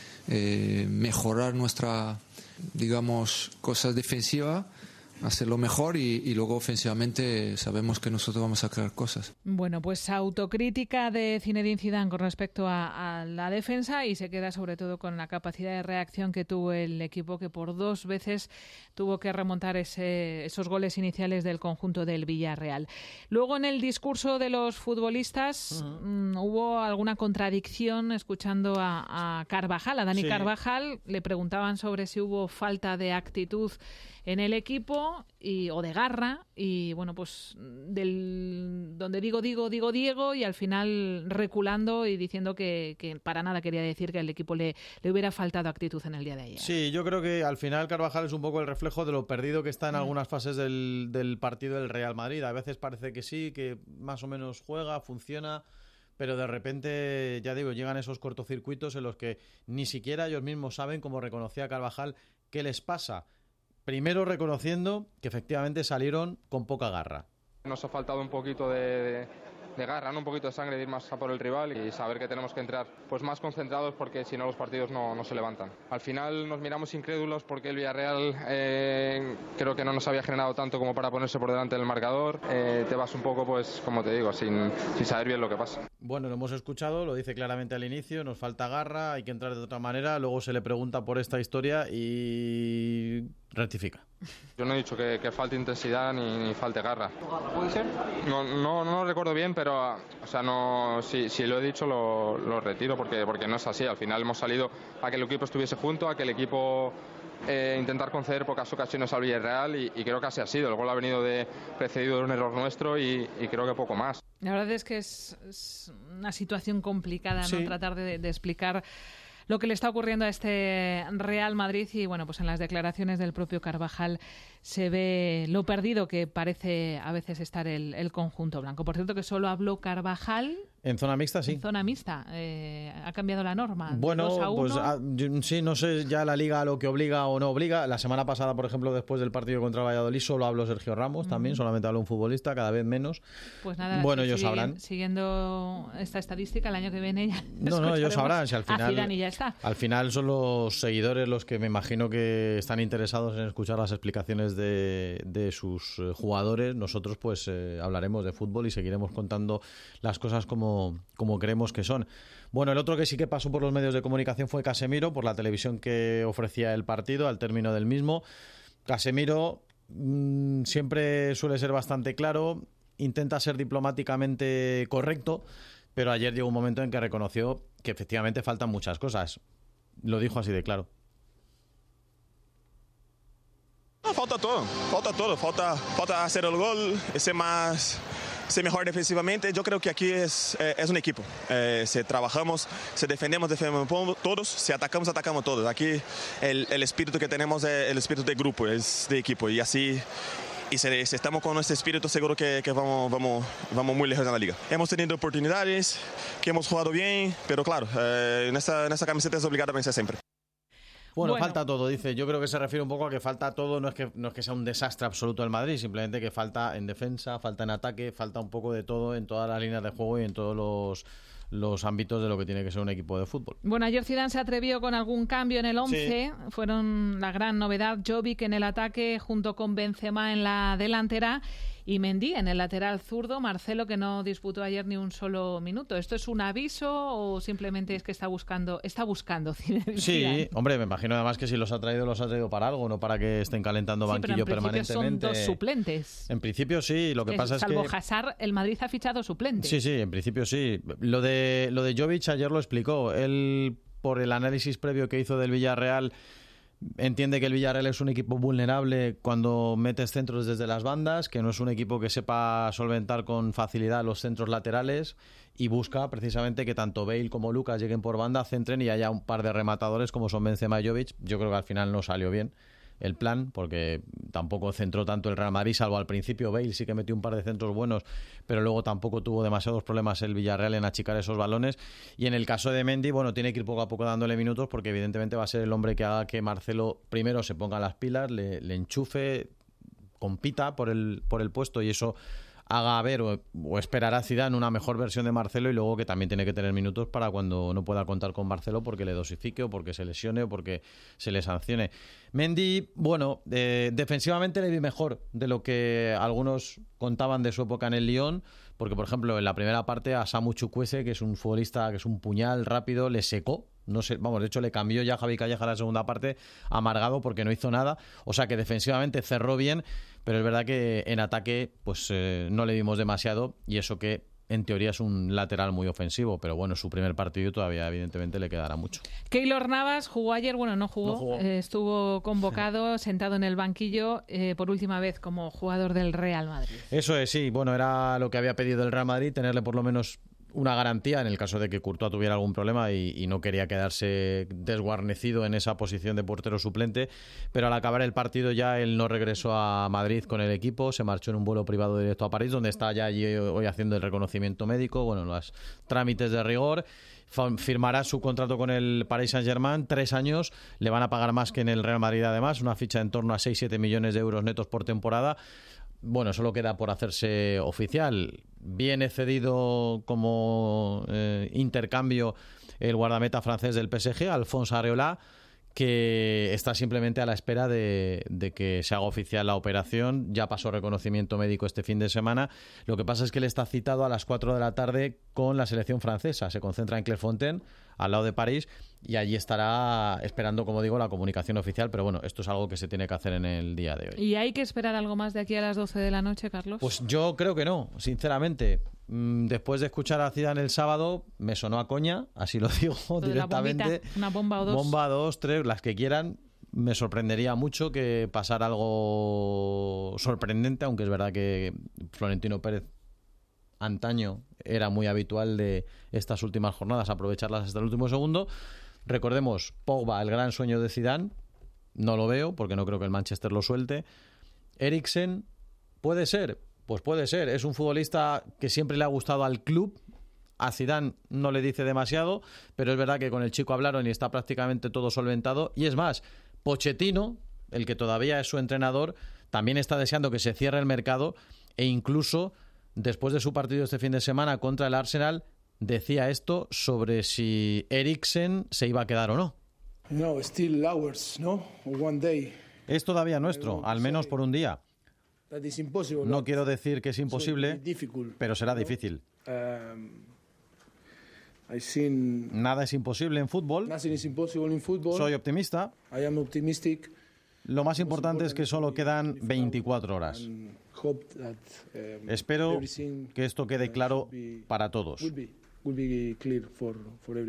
eh, mejorar nuestra, digamos, cosas defensivas, hacerlo mejor, y, y luego ofensivamente sabemos que nosotros vamos a crear cosas. Bueno, pues autocrítica de Zinedine Zidane con respecto a, a la defensa, y se queda sobre todo con la capacidad de reacción que tuvo el equipo, que por dos veces tuvo que remontar ese, esos goles iniciales del conjunto del Villarreal. Luego, en el discurso de los futbolistas, uh-huh. mmm, hubo alguna contradicción escuchando a, a Carvajal, a Dani sí. Carvajal. Le preguntaban sobre si hubo falta de actitud en el equipo y, o de garra, y bueno, pues del donde digo, digo, digo, Diego, y al final reculando y diciendo que, que para nada quería decir que al equipo le, le hubiera faltado actitud en el día de ayer. Sí, yo creo que al final Carvajal es un poco el reflejo de lo perdido que está en mm. algunas fases del, del partido del Real Madrid. A veces parece que sí, que más o menos juega, funciona, pero de repente, ya digo, llegan esos cortocircuitos en los que ni siquiera ellos mismos saben, como reconocía Carvajal, qué les pasa. Primero reconociendo que efectivamente salieron con poca garra. Nos ha faltado un poquito de, de, de garra, ¿no? Un poquito de sangre, de ir más a por el rival y saber que tenemos que entrar pues más concentrados, porque si no los partidos no, no se levantan. Al final nos miramos incrédulos porque el Villarreal eh, creo que no nos había generado tanto como para ponerse por delante del marcador. Eh, te vas un poco, pues como te digo, sin, sin saber bien lo que pasa. Bueno, lo hemos escuchado, lo dice claramente al inicio, nos falta garra, hay que entrar de otra manera. Luego se le pregunta por esta historia y rectifica. Yo no he dicho que, que falte intensidad ni, ni falte garra. ¿Puede ser? No, no, no lo recuerdo bien, pero o sea, no, si, si lo he dicho lo, lo retiro porque, porque no es así. Al final hemos salido a que el equipo estuviese junto, a que el equipo eh, intentar conceder pocas ocasiones al Villarreal, y, y creo que así ha sido. El gol ha venido de, precedido de un error nuestro, y, y creo que poco más. La verdad es que es, es una situación complicada, ¿no? Sí. Tratar de, de explicar lo que le está ocurriendo a este Real Madrid, y bueno, pues en las declaraciones del propio Carvajal se ve lo perdido que parece a veces estar el, el conjunto blanco. Por cierto, que solo habló Carvajal en zona mixta, sí. En zona mixta. Eh, ha cambiado la norma. Bueno, dos a uno. Pues a, yo, sí, no sé ya la Liga lo que obliga o no obliga. La semana pasada, por ejemplo, después del partido contra el Valladolid, solo habló Sergio Ramos, mm. también, solamente habló un futbolista, cada vez menos. Pues nada, bueno, si ellos sigue, sabrán. Siguiendo esta estadística, el año que viene ya No, no, ellos sabrán. Si al final, a Zidane y ya está. Al final son los seguidores los que me imagino que están interesados en escuchar las explicaciones de, de sus jugadores. Nosotros pues eh, hablaremos de fútbol y seguiremos contando las cosas como, como creemos que son. Bueno, el otro que sí que pasó por los medios de comunicación fue Casemiro, por la televisión que ofrecía el partido al término del mismo. Casemiro mmm, siempre suele ser bastante claro, intenta ser diplomáticamente correcto, pero ayer llegó un momento en que reconoció que efectivamente faltan muchas cosas. Lo dijo así de claro. No, falta todo, falta todo, falta, falta hacer el gol, ser más, ser mejor defensivamente. Yo creo que aquí es, eh, es un equipo. Eh, si trabajamos, si defendemos, defendemos todos, si atacamos, atacamos todos. Aquí el, el espíritu que tenemos es el espíritu de grupo, es de equipo. Y así, y si, si estamos con este espíritu, seguro que, que vamos, vamos, vamos muy lejos en la liga. Hemos tenido oportunidades, que hemos jugado bien, pero claro, eh, en, esta, en esta camiseta es obligado a vencer siempre. Bueno, Bueno. falta todo, dice. Yo creo que se refiere un poco a que falta todo, no es que no es que sea un desastre absoluto el Madrid, simplemente que falta en defensa, falta en ataque, falta un poco de todo en todas las líneas de juego y en todos los, los ámbitos de lo que tiene que ser un equipo de fútbol. Bueno, ayer Zidane se atrevió con algún cambio en el once. Sí. Fueron la gran novedad Jovic en el ataque junto con Benzema en la delantera y Mendy en el lateral zurdo. Marcelo, que no disputó ayer ni un solo minuto. ¿Esto es un aviso o simplemente es que está buscando está buscando Zidane? Sí, hombre, me imagino además que si los ha traído, los ha traído para algo, no para que estén calentando Sí, banquillo pero en principio permanentemente. son dos suplentes. En principio sí, lo que Es- pasa es que... salvo Hazard, el Madrid ha fichado suplentes. Sí, sí, en principio sí. Lo de lo de Jovic ayer lo explicó. Él, por el análisis previo que hizo del Villarreal, entiende que el Villarreal es un equipo vulnerable cuando metes centros desde las bandas, que no es un equipo que sepa solventar con facilidad los centros laterales y busca precisamente que tanto Bale como Lucas lleguen por banda, centren y haya un par de rematadores como son Benzema y Jovic. Yo creo que al final no salió bien el plan, porque tampoco centró tanto el Real Madrid, salvo al principio Bale sí que metió un par de centros buenos, pero luego tampoco tuvo demasiados problemas el Villarreal en achicar esos balones. Y en el caso de Mendy, bueno, tiene que ir poco a poco dándole minutos, porque evidentemente va a ser el hombre que haga que Marcelo primero se ponga las pilas, le, le enchufe, compita por el, por el puesto, y eso haga ver o, o esperará Zidane una mejor versión de Marcelo, y luego que también tiene que tener minutos para cuando no pueda contar con Marcelo porque le dosifique o porque se lesione o porque se le sancione. Mendy, bueno, eh, defensivamente le vi mejor de lo que algunos contaban de su época en el Lyon, porque por ejemplo en la primera parte a Samu Chukwueze, que es un futbolista que es un puñal rápido, le secó. No sé, vamos, de hecho le cambió ya Javi Calleja la segunda parte amargado porque no hizo nada. O sea que defensivamente cerró bien, pero es verdad que en ataque pues eh, no le vimos demasiado, y eso que en teoría es un lateral muy ofensivo, pero bueno, su primer partido todavía evidentemente le quedará mucho. Keylor Navas jugó ayer, bueno, no jugó, No jugó. eh, estuvo convocado, sentado en el banquillo eh, por última vez como jugador del Real Madrid. Eso es, sí, bueno, era lo que había pedido el Real Madrid, tenerle por lo menos una garantía en el caso de que Courtois tuviera algún problema y, y no quería quedarse desguarnecido en esa posición de portero suplente, pero al acabar el partido ya él no regresó a Madrid con el equipo, se marchó en un vuelo privado directo a París, donde está ya allí hoy haciendo el reconocimiento médico, bueno, los trámites de rigor. Firmará su contrato con el Paris Saint-Germain, tres años, le van a pagar más que en el Real Madrid además, una ficha en torno a seis siete millones de euros netos por temporada. Bueno, solo queda por hacerse oficial. Viene cedido como eh, intercambio el guardameta francés del P S G, Alphonse Areola, que está simplemente a la espera de, de que se haga oficial la operación. Ya pasó reconocimiento médico este fin de semana. Lo que pasa es que él está citado a las cuatro de la tarde con la selección francesa. Se concentra en Clairefontaine, al lado de París, y allí estará esperando, como digo, la comunicación oficial. Pero bueno, esto es algo que se tiene que hacer en el día de hoy. ¿Y hay que esperar algo más de aquí a las doce de la noche, Carlos? Pues yo creo que no, sinceramente. Después de escuchar a Zidane el sábado, me sonó a coña, así lo digo Lo de la directamente. bombita, una bomba o dos. Bomba, dos, tres, las que quieran. Me sorprendería mucho que pasara algo sorprendente, aunque es verdad que Florentino Pérez antaño era muy habitual de estas últimas jornadas aprovecharlas hasta el último segundo. Recordemos, Pogba, el gran sueño de Zidane, no lo veo porque no creo que el Manchester lo suelte. Eriksen, puede ser, pues puede ser, es un futbolista que siempre le ha gustado al club. A Zidane no le dice demasiado, pero es verdad que con el chico hablaron y está prácticamente todo solventado. Y es más, Pochettino, el que todavía es su entrenador, también está deseando que se cierre el mercado, e incluso después de su partido este fin de semana contra el Arsenal decía esto sobre si Eriksen se iba a quedar o no. No, still ours, no? One day. Es todavía nuestro, al menos por un día. That is impossible. No quiero decir que es imposible, pero será difícil. Um, I seen Nada es imposible en fútbol. nothing is impossible in football. Soy optimista. I am optimistic. Lo más importante es que solo quedan veinticuatro horas. Hope that, um, Espero everything que esto quede claro para todos. will be will be clear for for everyone.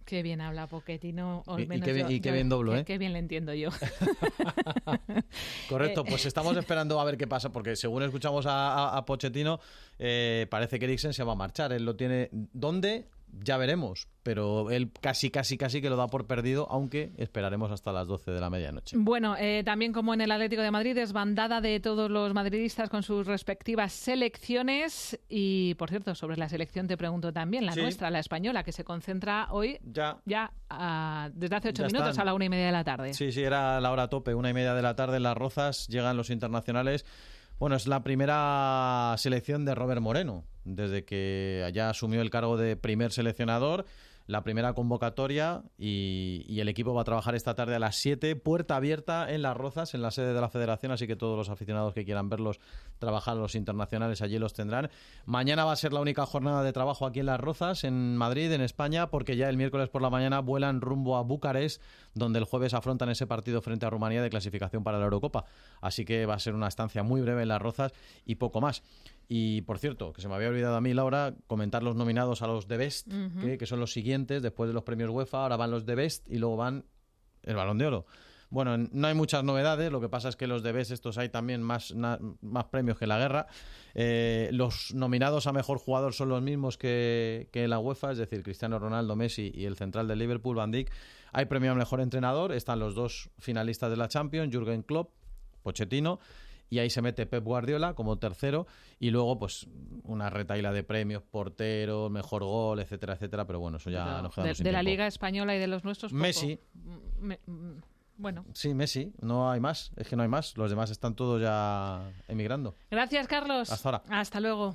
Qué bien habla Pochettino. O Y, y menos qué bien, yo, y qué yo, bien doblo, qué, ¿eh? Qué bien le entiendo yo. Correcto, pues estamos esperando a ver qué pasa, porque según escuchamos a, a, a Pochettino, eh, parece que Eriksen se va a marchar. Él lo tiene... ¿Dónde? Ya veremos, pero él casi, casi, casi que lo da por perdido, aunque esperaremos hasta las doce de la medianoche. Bueno, eh, también como en el Atlético de Madrid, desbandada de todos los madridistas con sus respectivas selecciones. Y, por cierto, sobre la selección te pregunto también, la Sí. nuestra, la española, que se concentra hoy ya, ya a, desde hace ocho Ya minutos están. a la una y media de la tarde. Sí, sí, era la hora a tope, una y media de la tarde en Las Rozas, llegan los internacionales. Bueno, es la primera selección de Robert Moreno, desde que ya asumió el cargo de primer seleccionador, la primera convocatoria, y, y el equipo va a trabajar esta tarde a las siete, puerta abierta en Las Rozas, en la sede de la Federación, así que todos los aficionados que quieran verlos trabajar, los internacionales, allí los tendrán. Mañana va a ser la única jornada de trabajo aquí en Las Rozas, en Madrid, en España, porque ya el miércoles por la mañana vuelan rumbo a Bucarest, donde el jueves afrontan ese partido frente a Rumanía de clasificación para la Eurocopa. Así que va a ser una estancia muy breve en Las Rozas y poco más. Y, por cierto, que se me había olvidado a mí, Laura, comentar los nominados a los The Best, Ujú. que, que son los siguientes, después de los premios UEFA, ahora van los The Best y luego van el Balón de Oro. Bueno, no hay muchas novedades, lo que pasa es que los The Best estos hay también más, na- más premios que en la guerra. Eh, los nominados a Mejor Jugador son los mismos que, que en la UEFA, es decir, Cristiano Ronaldo, Messi y el central del Liverpool, Van Dijk. Hay premio a Mejor Entrenador, están los dos finalistas de la Champions, Jürgen Klopp, Pochettino, y ahí se mete Pep Guardiola como tercero, y luego pues una retaila de premios, portero, mejor gol, etcétera, etcétera, pero bueno, eso ya Pero nos de, quedamos sin de la tiempo. Liga Española y de los nuestros, poco. Messi. Me- mm, bueno. Sí, Messi, no hay más, es que no hay más, los demás están todos ya emigrando. Gracias, Carlos. Hasta ahora. Hasta luego.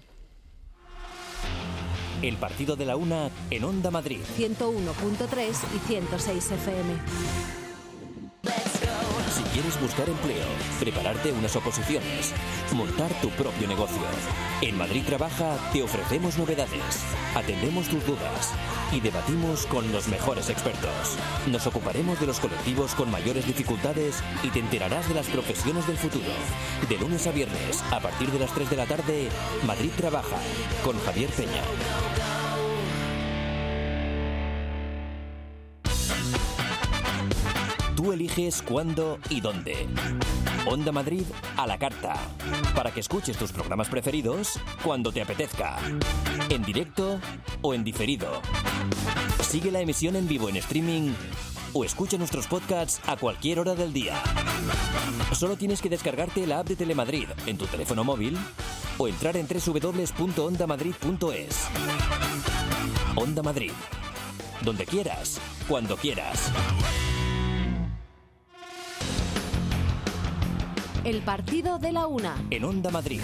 El partido de la una en Onda Madrid. ciento uno punto tres y ciento seis F M. Si quieres buscar empleo, prepararte unas oposiciones, montar tu propio negocio. En Madrid Trabaja te ofrecemos novedades, atendemos tus dudas y debatimos con los mejores expertos. Nos ocuparemos de los colectivos con mayores dificultades y te enterarás de las profesiones del futuro. De lunes a viernes, a partir de las tres de la tarde, Madrid Trabaja, con Javier Peña. Tú eliges cuándo y dónde. Onda Madrid a la carta. Para que escuches tus programas preferidos cuando te apetezca. En directo o en diferido. Sigue la emisión en vivo en streaming o escucha nuestros podcasts a cualquier hora del día. Solo tienes que descargarte la app de Telemadrid en tu teléfono móvil o entrar en doble u doble u doble u punto onda madrid punto es. Onda Madrid. Donde quieras, cuando quieras. El partido de la una. En Onda Madrid.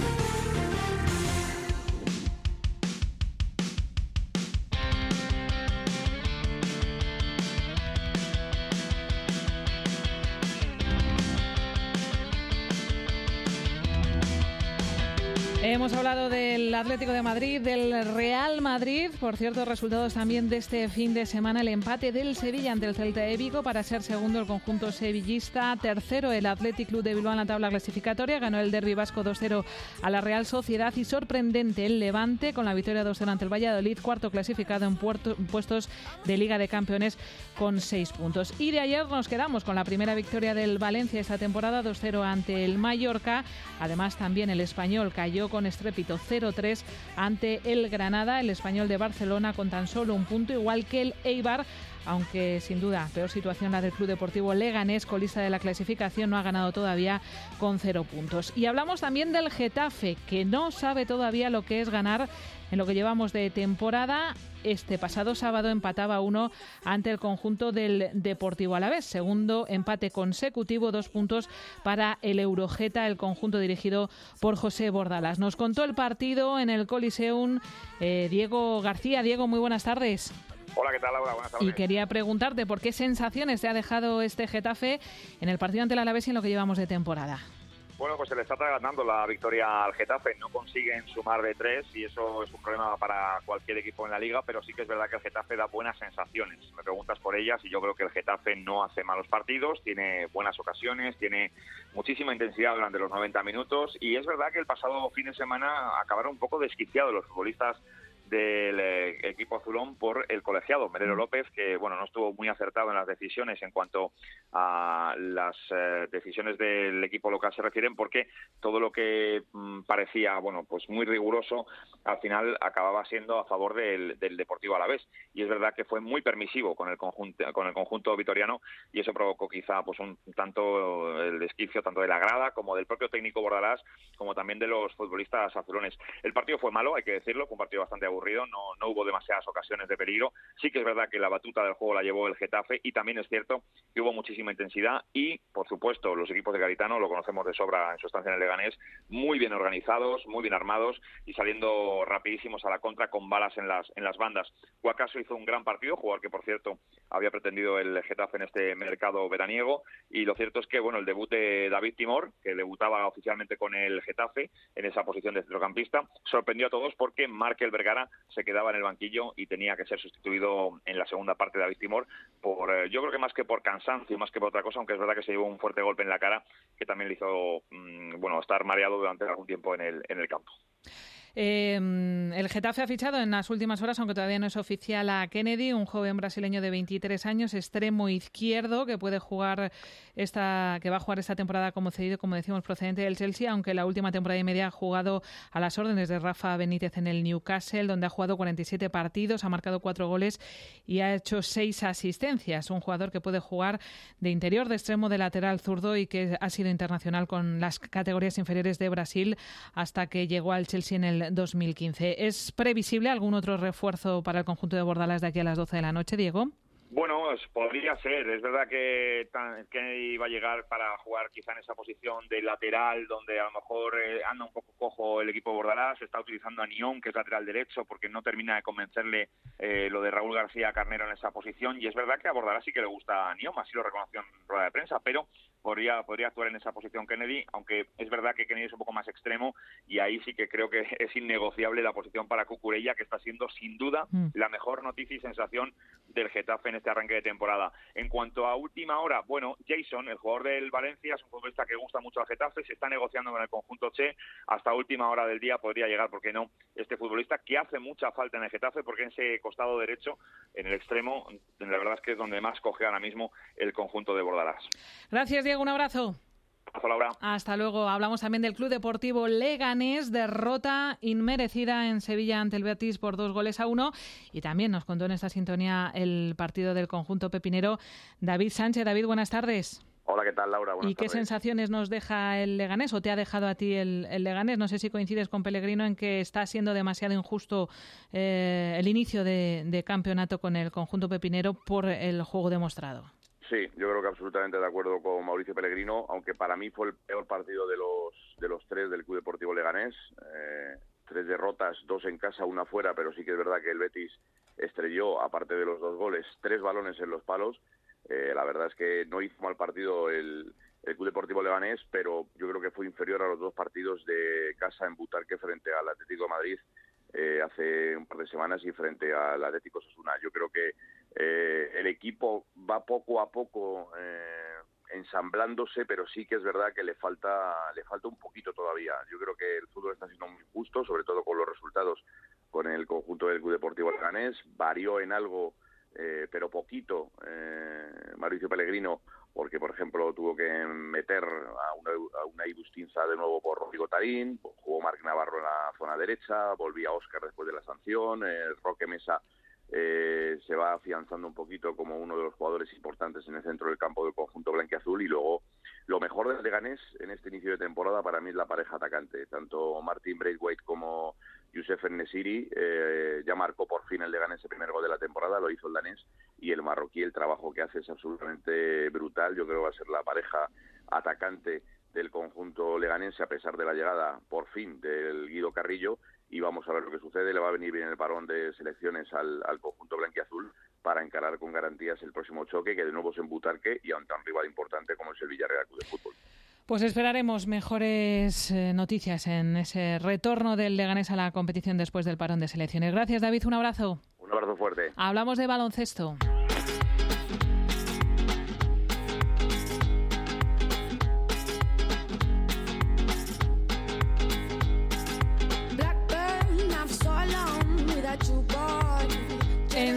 Hemos hablado del Atlético de Madrid, del Real Madrid. Por cierto, resultados también de este fin de semana. El empate del Sevilla ante el Celta de Vigo para ser segundo el conjunto sevillista. Tercero el Athletic Club de Bilbao en la tabla clasificatoria. Ganó el Derbi Vasco dos cero a la Real Sociedad. Y sorprendente el Levante con la victoria dos cero ante el Valladolid. Cuarto clasificado en, puerto, en puestos de Liga de Campeones con seis puntos. Y de ayer nos quedamos con la primera victoria del Valencia esta temporada, dos cero ante el Mallorca. Además también el Español cayó con estrépito cero tres ante el Granada. El Español de Barcelona con tan solo un punto, igual que el Eibar, aunque sin duda peor situación la del Club Deportivo Leganés, colista de la clasificación, no ha ganado todavía con cero puntos. Y hablamos también del Getafe, que no sabe todavía lo que es ganar en lo que llevamos de temporada. Este pasado sábado empataba uno ante el conjunto del Deportivo Alavés. Segundo empate consecutivo, dos puntos para el Eurogeta, el conjunto dirigido por José Bordalas. Nos contó el partido en el Coliseum eh, Diego García. Diego, muy buenas tardes. Hola, ¿qué tal, Laura? Buenas tardes. Y quería preguntarte por qué sensaciones te ha dejado este Getafe en el partido ante el Alavés y en lo que llevamos de temporada. Bueno, pues se le está ganando la victoria al Getafe. No consiguen sumar de tres y eso es un problema para cualquier equipo en la Liga, pero sí que es verdad que el Getafe da buenas sensaciones. Me preguntas por ellas y yo creo que el Getafe no hace malos partidos, tiene buenas ocasiones, tiene muchísima intensidad durante los noventa minutos y es verdad que el pasado fin de semana acabaron un poco desquiciados los futbolistas del eh, equipo azulón por el colegiado Melero López, que bueno, no estuvo muy acertado en las decisiones en cuanto a las eh, decisiones del equipo local se refieren, porque todo lo que mm, parecía bueno pues muy riguroso al final acababa siendo a favor del, del Deportivo Alavés, y es verdad que fue muy permisivo con el conjunto con el conjunto vitoriano, y eso provocó quizá pues un tanto el desquicio tanto de la grada como del propio técnico Bordalás, como también de los futbolistas azulones. El partido fue malo, hay que decirlo, fue un partido bastante aburrido, no, no hubo demasiadas ocasiones de peligro. Sí que es verdad que la batuta del juego la llevó el Getafe, y también es cierto que hubo muchísima intensidad y, por supuesto, los equipos de Garitano, lo conocemos de sobra en su estancia en el Leganés, muy bien organizados, muy bien armados y saliendo rapidísimos a la contra con balas en las en las bandas. Guacaso hizo un gran partido, jugador que, por cierto, había pretendido el Getafe en este mercado veraniego, y lo cierto es que, bueno, el debut de David Timor, que debutaba oficialmente con el Getafe en esa posición de centrocampista, sorprendió a todos porque Markel Vergara se quedaba en el banquillo y tenía que ser sustituido en la segunda parte de David Timor por, eh, yo creo que más que por cansancio, más que por otra cosa, aunque es verdad que se llevó un fuerte golpe en la cara que también le hizo mmm, bueno estar mareado durante algún tiempo en el en el campo. Eh, el Getafe ha fichado en las últimas horas, aunque todavía no es oficial, a Kennedy, un joven brasileño de veintitrés años, extremo izquierdo, que puede jugar esta, que va a jugar esta temporada como cedido, como decimos, procedente del Chelsea, aunque la última temporada y media ha jugado a las órdenes de Rafa Benítez en el Newcastle, donde ha jugado cuarenta y siete partidos, ha marcado cuatro goles y ha hecho seis asistencias. Un jugador que puede jugar de interior, de extremo, de lateral zurdo, y que ha sido internacional con las categorías inferiores de Brasil hasta que llegó al Chelsea en el dos mil quince. ¿Es previsible algún otro refuerzo para el conjunto de Bordalás de aquí a las doce de la noche, Diego? Bueno, podría ser. Es verdad que Kennedy va a llegar para jugar quizá en esa posición de lateral, donde a lo mejor eh, anda un poco cojo el equipo Bordalás. Está utilizando a Nión, que es lateral derecho, porque no termina de convencerle eh, lo de Raúl García Carnero en esa posición. Y es verdad que a Bordalás sí que le gusta a Nión, así lo reconoció en rueda de prensa, pero podría podría actuar en esa posición Kennedy, aunque es verdad que Kennedy es un poco más extremo, y ahí sí que creo que es innegociable la posición para Cucurella, que está siendo sin duda mm. la mejor noticia y sensación del Getafe en este arranque de temporada. En cuanto a última hora, bueno, Jason, el jugador del Valencia, es un futbolista que gusta mucho al Getafe, se está negociando con el conjunto Che, hasta última hora del día podría llegar, ¿por qué no?, este futbolista que hace mucha falta en el Getafe, porque en ese costado derecho, en el extremo, la verdad es que es donde más coge ahora mismo el conjunto de Bordalás. Gracias, Diego, un abrazo. Hasta Laura. Hasta luego. Hablamos también del Club Deportivo Leganés, derrota inmerecida en Sevilla ante el Betis por dos goles a uno, y también nos contó en esta sintonía el partido del conjunto pepinero David Sánchez. David, buenas tardes. Hola, ¿qué tal, Laura? Buenas ¿Y qué tardes. sensaciones nos deja el Leganés, o te ha dejado a ti el, el Leganés? No sé si coincides con Pellegrino en que está siendo demasiado injusto eh, el inicio de, de campeonato con el conjunto pepinero por el juego demostrado. Sí, yo creo que absolutamente de acuerdo con Mauricio Pellegrino, aunque para mí fue el peor partido de los de los tres del Club Deportivo Leganés. Eh, tres derrotas, dos en casa, una fuera, pero sí que es verdad que el Betis estrelló, aparte de los dos goles, tres balones en los palos. Eh, la verdad es que no hizo mal partido el, el Club Deportivo Leganés, pero yo creo que fue inferior a los dos partidos de casa en Butarque frente al Atlético de Madrid eh, hace un par de semanas y frente al Atlético Osasuna. Yo creo que eh, el equipo va poco a poco eh, ensamblándose, pero sí que es verdad que le falta le falta un poquito todavía. Yo creo que el fútbol está siendo muy justo, sobre todo con los resultados con el conjunto del Club Deportivo Leganés. Varió en algo, eh, pero poquito, eh, Mauricio Pellegrino, porque, por ejemplo, tuvo que meter a una, a una Ibustinza de nuevo por Rodrigo Tarín, jugó Marc Navarro en la zona derecha, volvía Óscar después de la sanción, eh, Roque Mesa eh, se va afianzando un poquito como uno de los jugadores importantes en el centro del campo del conjunto blanquiazul, y luego lo mejor del Leganés en este inicio de temporada para mí es la pareja atacante, tanto Martin Braithwaite como Youssef En-Nesyri. Eh, ya marcó por fin el Leganés el primer gol de la temporada, lo hizo el danés, y el marroquí, el trabajo que hace es absolutamente brutal. Yo creo que va a ser la pareja atacante del conjunto leganense, a pesar de la llegada por fin del Guido Carrillo, y vamos a ver lo que sucede. Le va a venir bien el parón de selecciones al, al conjunto blanquiazul para encarar con garantías el próximo choque, que de nuevo es en Butarque y ante un rival importante como es el Villarreal Club de Fútbol. Pues esperaremos mejores eh, noticias en ese retorno del Leganés a la competición después del parón de selecciones. Gracias, David, un abrazo. Un abrazo fuerte. Hablamos de baloncesto.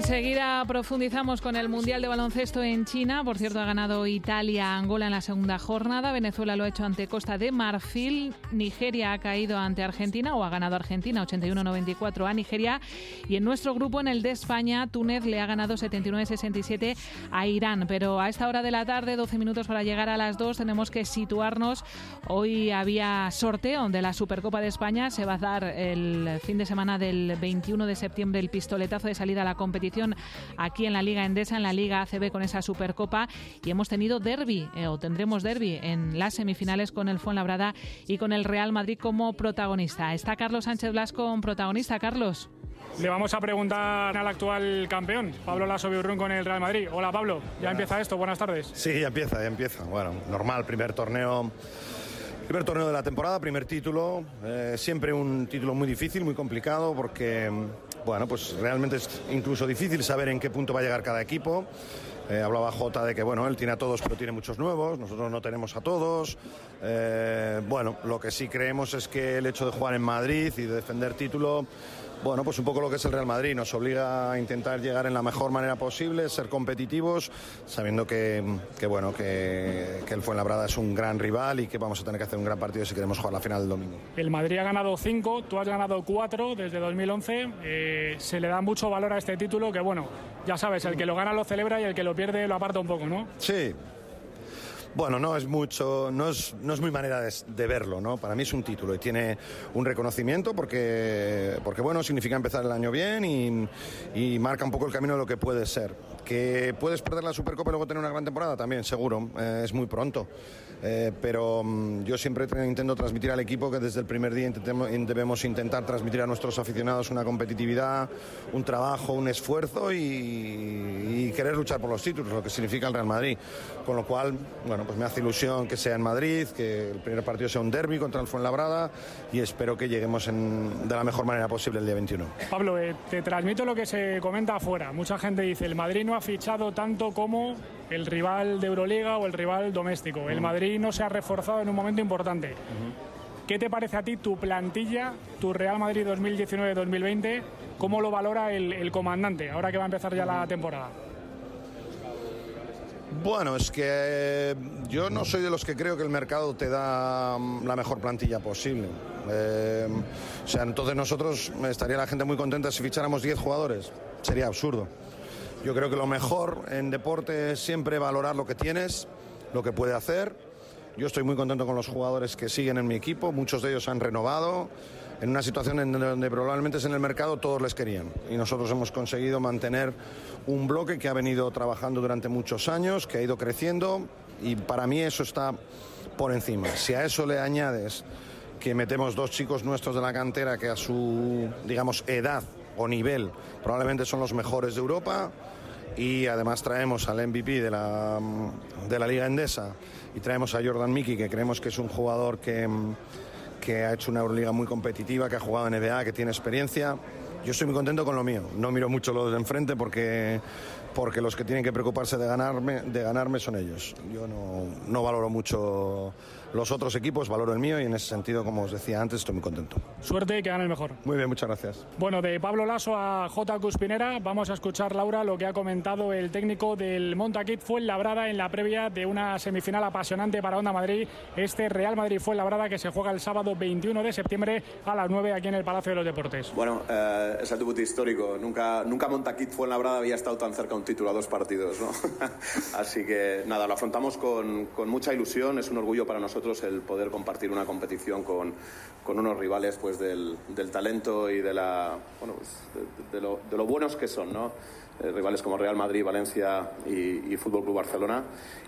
Enseguida profundizamos con el Mundial de Baloncesto en China. Por cierto, ha ganado Italia a Angola en la segunda jornada. Venezuela lo ha hecho ante Costa de Marfil. Nigeria ha caído ante Argentina, o ha ganado Argentina ochenta y uno a noventa y cuatro a Nigeria. Y en nuestro grupo, en el de España, Túnez le ha ganado setenta y nueve a sesenta y siete a Irán. Pero a esta hora de la tarde, doce minutos para llegar a las dos, tenemos que situarnos. Hoy había sorteo de la Supercopa de España. Se va a dar el fin de semana del veintiuno de septiembre el pistoletazo de salida a la competición aquí en la Liga Endesa, en la Liga A C B, con esa Supercopa, y hemos tenido derbi, eh, o tendremos derbi en las semifinales con el Fuenlabrada y con el Real Madrid como protagonista. Está Carlos Sánchez Blas con protagonista. Carlos. Le vamos a preguntar al actual campeón, Pablo Laso Biurrun, con el Real Madrid. Hola Pablo, ya empieza esto, buenas tardes. Sí, ya empieza, ya empieza. Bueno, normal, primer torneo... Primer torneo de la temporada, primer título, eh, siempre un título muy difícil, muy complicado, porque, bueno, pues realmente es incluso difícil saber en qué punto va a llegar cada equipo. Eh, hablaba Jota de que, bueno, él tiene a todos, pero tiene muchos nuevos, nosotros no tenemos a todos. Eh, bueno, lo que sí creemos es que el hecho de jugar en Madrid y de defender título, bueno, pues un poco lo que es el Real Madrid, nos obliga a intentar llegar en la mejor manera posible, ser competitivos, sabiendo que, que bueno, que, que el Fuenlabrada es un gran rival y que vamos a tener que hacer un gran partido si queremos jugar la final del domingo. El Madrid ha ganado cinco, tú has ganado cuatro desde dos mil once, eh, se le da mucho valor a este título que, bueno, ya sabes, el que lo gana lo celebra y el que lo pierde lo aparta un poco, ¿no? Sí. Bueno, no es mucho, no es, no es muy manera de, de verlo, ¿no? Para mí es un título y tiene un reconocimiento porque, porque bueno, significa empezar el año bien y, y marca un poco el camino de lo que puede ser. Que puedes perder la Supercopa y luego tener una gran temporada también, seguro, eh, es muy pronto. Eh, pero um, yo siempre intento transmitir al equipo que desde el primer día debemos intentar transmitir a nuestros aficionados una competitividad, un trabajo, un esfuerzo y, y querer luchar por los títulos, lo que significa el Real Madrid. Con lo cual, bueno, pues me hace ilusión que sea en Madrid, que el primer partido sea un derbi contra el Fuenlabrada y espero que lleguemos en, de la mejor manera posible el día veintiuno. Pablo, eh, te transmito lo que se comenta afuera. Mucha gente dice, el Madrid no ha fichado tanto como el rival de Euroliga o el rival doméstico. El Madrid no se ha reforzado en un momento importante. Uh-huh. ¿Qué te parece a ti tu plantilla, tu Real Madrid dos mil diecinueve dos mil veinte? ¿Cómo lo valora el, el comandante ahora que va a empezar ya la temporada? Bueno, es que yo no soy de los que creo que el mercado te da la mejor plantilla posible. Eh, o sea, entonces nosotros estaría la gente muy contenta si ficháramos diez jugadores. Sería absurdo. Yo creo que lo mejor en deporte es siempre valorar lo que tienes, lo que puede hacer. Yo estoy muy contento con los jugadores que siguen en mi equipo, muchos de ellos han renovado en una situación en donde probablemente en el mercado todos les querían y nosotros hemos conseguido mantener un bloque que ha venido trabajando durante muchos años, que ha ido creciendo y para mí eso está por encima. Si a eso le añades que metemos dos chicos nuestros de la cantera que a su, digamos, edad o nivel probablemente son los mejores de Europa y además traemos al M V P de la, de la Liga Endesa y traemos a Jordan Mickey, que creemos que es un jugador que, que ha hecho una Euroliga muy competitiva, que ha jugado en N B A, que tiene experiencia. Yo estoy muy contento con lo mío, no miro mucho los de enfrente porque, porque los que tienen que preocuparse de ganarme, de ganarme son ellos. Yo no, no valoro mucho los otros equipos, valoro el mío y en ese sentido, como os decía antes, estoy muy contento. Suerte y que gane el mejor. Muy bien, muchas gracias. Bueno, de Pablo Laso a J. Cuspinera, vamos a escuchar, Laura, lo que ha comentado el técnico del Montaquit Fuenlabrada en la previa de una semifinal apasionante para Onda Madrid, este Real Madrid Fuenlabrada que se juega el sábado veintiuno de septiembre a las nueve aquí en el Palacio de los Deportes. Bueno, eh, es el debut histórico. Nunca, nunca Montaquit Fuenlabrada había estado tan cerca a un título a dos partidos, ¿no? Así que nada, lo afrontamos con, con mucha ilusión. Es un orgullo para nosotros el poder compartir una competición con, con unos rivales pues del, del talento y de la bueno pues, de, de, lo, de lo buenos que son, ¿no? Eh, rivales como Real Madrid, Valencia y, y Fútbol Club Barcelona.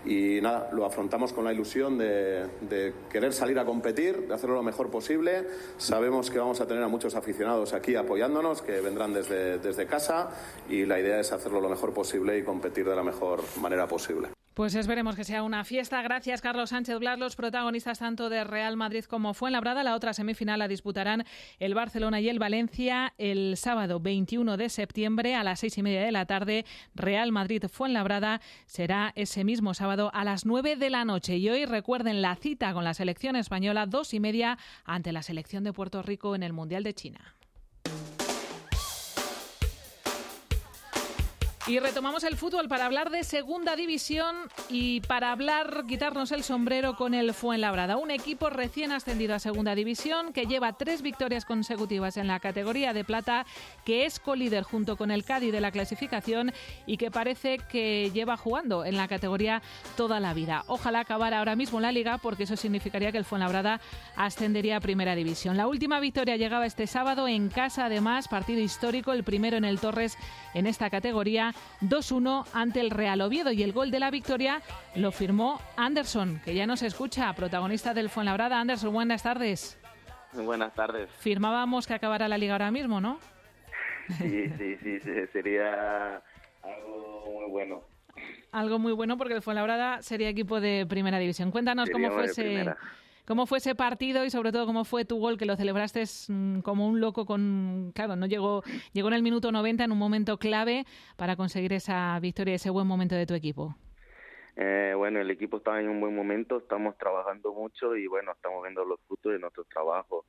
Y nada, lo afrontamos con la ilusión de, de querer salir a competir, de hacerlo lo mejor posible. Sabemos que vamos a tener a muchos aficionados aquí apoyándonos, que vendrán desde, desde casa, y la idea es hacerlo lo mejor posible y competir de la mejor manera posible. Pues esperemos que sea una fiesta. Gracias, Carlos Sánchez Blas. Los protagonistas tanto de Real Madrid como Fuenlabrada. La otra semifinal la disputarán el Barcelona y el Valencia el sábado veintiuno de septiembre a las seis y media de la tarde. Real Madrid-Fuenlabrada será ese mismo sábado a las nueve de la noche. Y hoy recuerden la cita con la selección española, dos y media, ante la selección de Puerto Rico en el Mundial de China. Y retomamos el fútbol para hablar de segunda división y para hablar, quitarnos el sombrero con el Fuenlabrada, un equipo recién ascendido a segunda división que lleva tres victorias consecutivas en la categoría de plata, que es colíder junto con el Cádiz de la clasificación y que parece que lleva jugando en la categoría toda la vida. Ojalá acabara ahora mismo la liga, porque eso significaría que el Fuenlabrada ascendería a primera división. La última victoria llegaba este sábado en casa, además, partido histórico, el primero en el Torres en esta categoría, dos uno ante el Real Oviedo, y el gol de la victoria lo firmó Anderson, que ya nos escucha, protagonista del Fuenlabrada. Anderson, buenas tardes. Buenas tardes. Firmábamos que acabara la liga ahora mismo, ¿no? Sí, sí, sí, sí, sería algo muy bueno. Algo muy bueno, porque el Fuenlabrada sería equipo de primera división. Cuéntanos Sería cómo fue ese... primera. ¿Cómo fue ese partido y sobre todo cómo fue tu gol, que lo celebraste como un loco con... Claro, no llegó llegó en el minuto noventa, en un momento clave para conseguir esa victoria, ese buen momento de tu equipo? Eh, bueno, el equipo está en un buen momento, estamos trabajando mucho y bueno, estamos viendo los frutos de nuestro trabajo.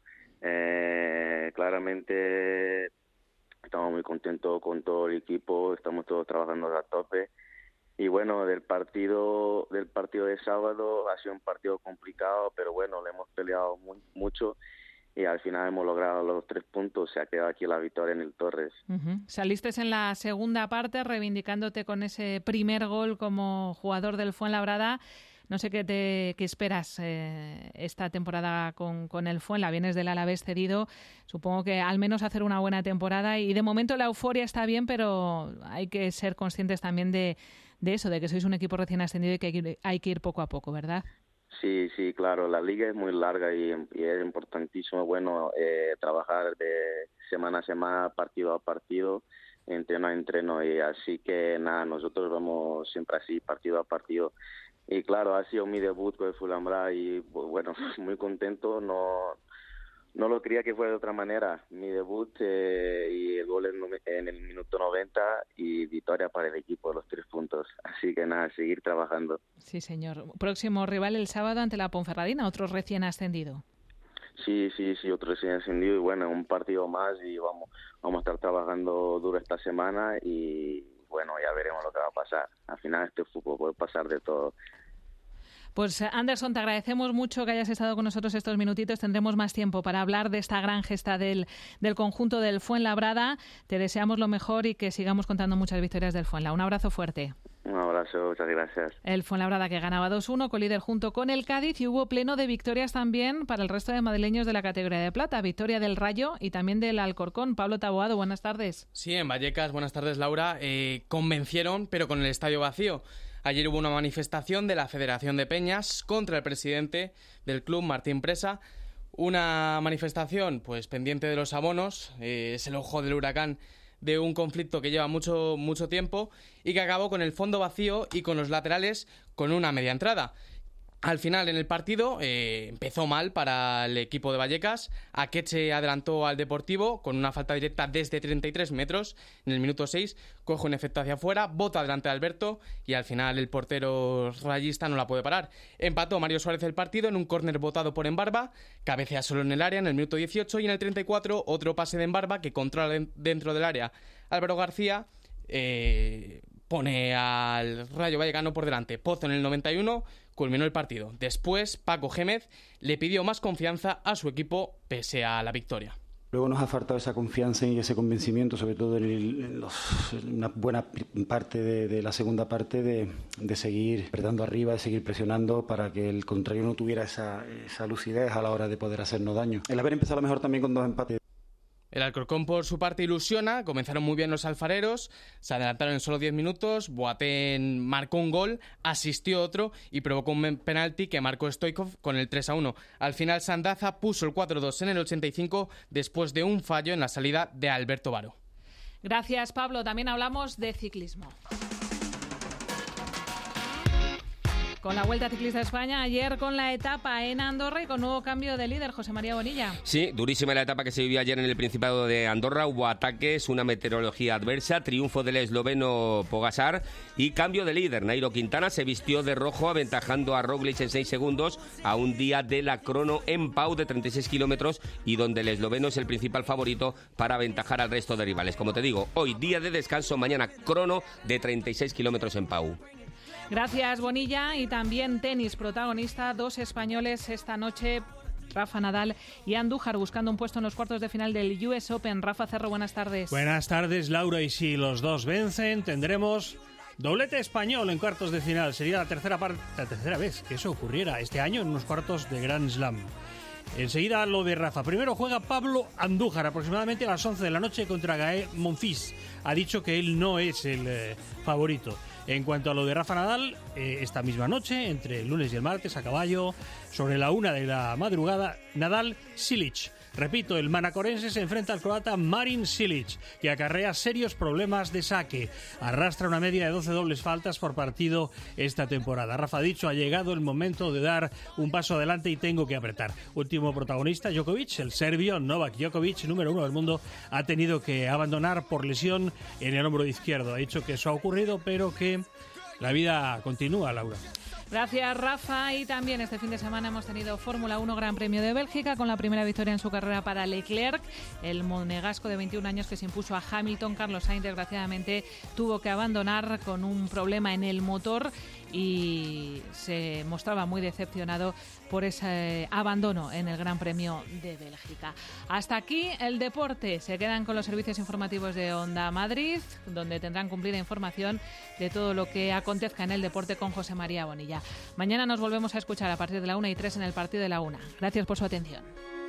Eh, claramente estamos muy contentos con todo el equipo, estamos todos trabajando a tope. Y bueno, del partido del partido de sábado ha sido un partido complicado, pero bueno, le hemos peleado muy, mucho y al final hemos logrado los tres puntos. Se ha quedado aquí la victoria en el Torres. Uh-huh. Saliste en la segunda parte reivindicándote con ese primer gol como jugador del Fuenlabrada. No sé qué te qué esperas eh, esta temporada con, con el Fuenla. Vienes del Alavés cedido. Supongo que al menos hacer una buena temporada. Y de momento la euforia está bien, pero hay que ser conscientes también de, de eso, de que sois un equipo recién ascendido y que hay que ir, hay que ir poco a poco, ¿verdad? Sí, sí, claro. La liga es muy larga y, y es importantísimo, bueno, eh, trabajar de semana a semana, partido a partido, entreno a entreno. Y así que nada, nosotros vamos siempre así, partido a partido. Y claro, ha sido mi debut con el Fuenlabrada y bueno, muy contento. No no lo quería que fuera de otra manera. Mi debut eh, y el gol en, en el minuto noventa y victoria para el equipo de los tres puntos. Así que nada, seguir trabajando. Sí, señor. Próximo rival el sábado ante la Ponferradina, otro recién ascendido. Sí, sí, sí, otro recién ascendido y bueno, un partido más y vamos, vamos a estar trabajando duro esta semana y bueno, ya veremos lo que va a pasar. Al final este fútbol puede pasar de todo. Pues Anderson, te agradecemos mucho que hayas estado con nosotros estos minutitos. Tendremos más tiempo para hablar de esta gran gesta del, del conjunto del Fuenlabrada. Te deseamos lo mejor y que sigamos contando muchas victorias del Fuenla. Un abrazo fuerte. Un abrazo, muchas gracias. El Fuenlabrada que ganaba dos uno, colíder junto con el Cádiz, y hubo pleno de victorias también para el resto de madrileños de la categoría de plata. Victoria del Rayo y también del Alcorcón. Pablo Taboado, buenas tardes. Sí, en Vallecas, buenas tardes, Laura. Eh, convencieron, pero con el estadio vacío. Ayer hubo una manifestación de la Federación de Peñas contra el presidente del club, Martín Presa. Una manifestación pues pendiente de los abonos, eh, es el ojo del huracán de un conflicto que lleva mucho, mucho tiempo y que acabó con el fondo vacío y con los laterales con una media entrada. Al final, en el partido, eh, empezó mal para el equipo de Vallecas. Akeche adelantó al Deportivo con una falta directa desde treinta y tres metros. En el minuto seis, coge un efecto hacia afuera, bota delante de Alberto y al final el portero rayista no la puede parar. Empató Mario Suárez el partido en un córner botado por Embarba, cabecea solo en el área en el minuto dieciocho y en el treinta y cuatro otro pase de Embarba que controla dentro del área. Álvaro García eh, pone al Rayo Vallecano por delante. Pozo en el noventa y uno culminó el partido. Después, Paco Gémez le pidió más confianza a su equipo pese a la victoria. Luego nos ha faltado esa confianza y ese convencimiento, sobre todo en, el, en los, una buena parte de, de la segunda parte, de, de seguir apretando arriba, de seguir presionando para que el contrario no tuviera esa, esa lucidez a la hora de poder hacernos daño. El haber empezado a lo mejor también con dos empates. El Alcorcón, por su parte, ilusiona. Comenzaron muy bien los alfareros, se adelantaron en solo diez minutos. Boateng marcó un gol, asistió otro y provocó un penalti que marcó Stoichkov con el tres a uno. Al final, Sandaza puso el cuatro dos en el ochenta y cinco después de un fallo en la salida de Alberto Baro. Gracias, Pablo. También hablamos de ciclismo. Con la Vuelta Ciclista a España, ayer con la etapa en Andorra y con nuevo cambio de líder, José María Bonilla. Sí, durísima la etapa que se vivió ayer en el Principado de Andorra. Hubo ataques, una meteorología adversa, triunfo del esloveno Pogačar y cambio de líder. Nairo Quintana se vistió de rojo, aventajando a Roglic en seis segundos a un día de la crono en Pau de treinta y seis kilómetros y donde el esloveno es el principal favorito para aventajar al resto de rivales. Como te digo, hoy día de descanso, mañana crono de treinta y seis kilómetros en Pau. Gracias, Bonilla. Y también tenis protagonista, dos españoles esta noche, Rafa Nadal y Andújar, buscando un puesto en los cuartos de final del U S Open. Rafa Cerro, buenas tardes. Buenas tardes, Laura. Y si los dos vencen, tendremos doblete español en cuartos de final. Sería la tercera, par- la tercera vez que eso ocurriera este año en unos cuartos de Grand Slam. Enseguida lo de Rafa. Primero juega Pablo Andújar aproximadamente a las once de la noche contra Gael Monfils. Ha dicho que él no es el eh, favorito. En cuanto a lo de Rafa Nadal, eh, esta misma noche, entre el lunes y el martes, a caballo, sobre la una de la madrugada, Nadal-Silic. Repito, el manacorense se enfrenta al croata Marin Cilic, que acarrea serios problemas de saque. Arrastra una media de doce dobles faltas por partido esta temporada. Rafa ha dicho, ha llegado el momento de dar un paso adelante y tengo que apretar. Último protagonista, Djokovic, el serbio Novak Djokovic, número uno del mundo, ha tenido que abandonar por lesión en el hombro izquierdo. Ha dicho que eso ha ocurrido, pero que la vida continúa, Laura. Gracias, Rafa. Y también este fin de semana hemos tenido Fórmula uno Gran Premio de Bélgica con la primera victoria en su carrera para Leclerc, el monegasco de veintiún años que se impuso a Hamilton. Carlos Sainz, desgraciadamente, tuvo que abandonar con un problema en el motor y se mostraba muy decepcionado por ese abandono en el Gran Premio de Bélgica. Hasta aquí el deporte. Se quedan con los servicios informativos de Onda Madrid, donde tendrán cumplida información de todo lo que acontezca en el deporte con José María Bonilla. Mañana nos volvemos a escuchar a partir de la una y tres en el Partido de la Una. Gracias por su atención.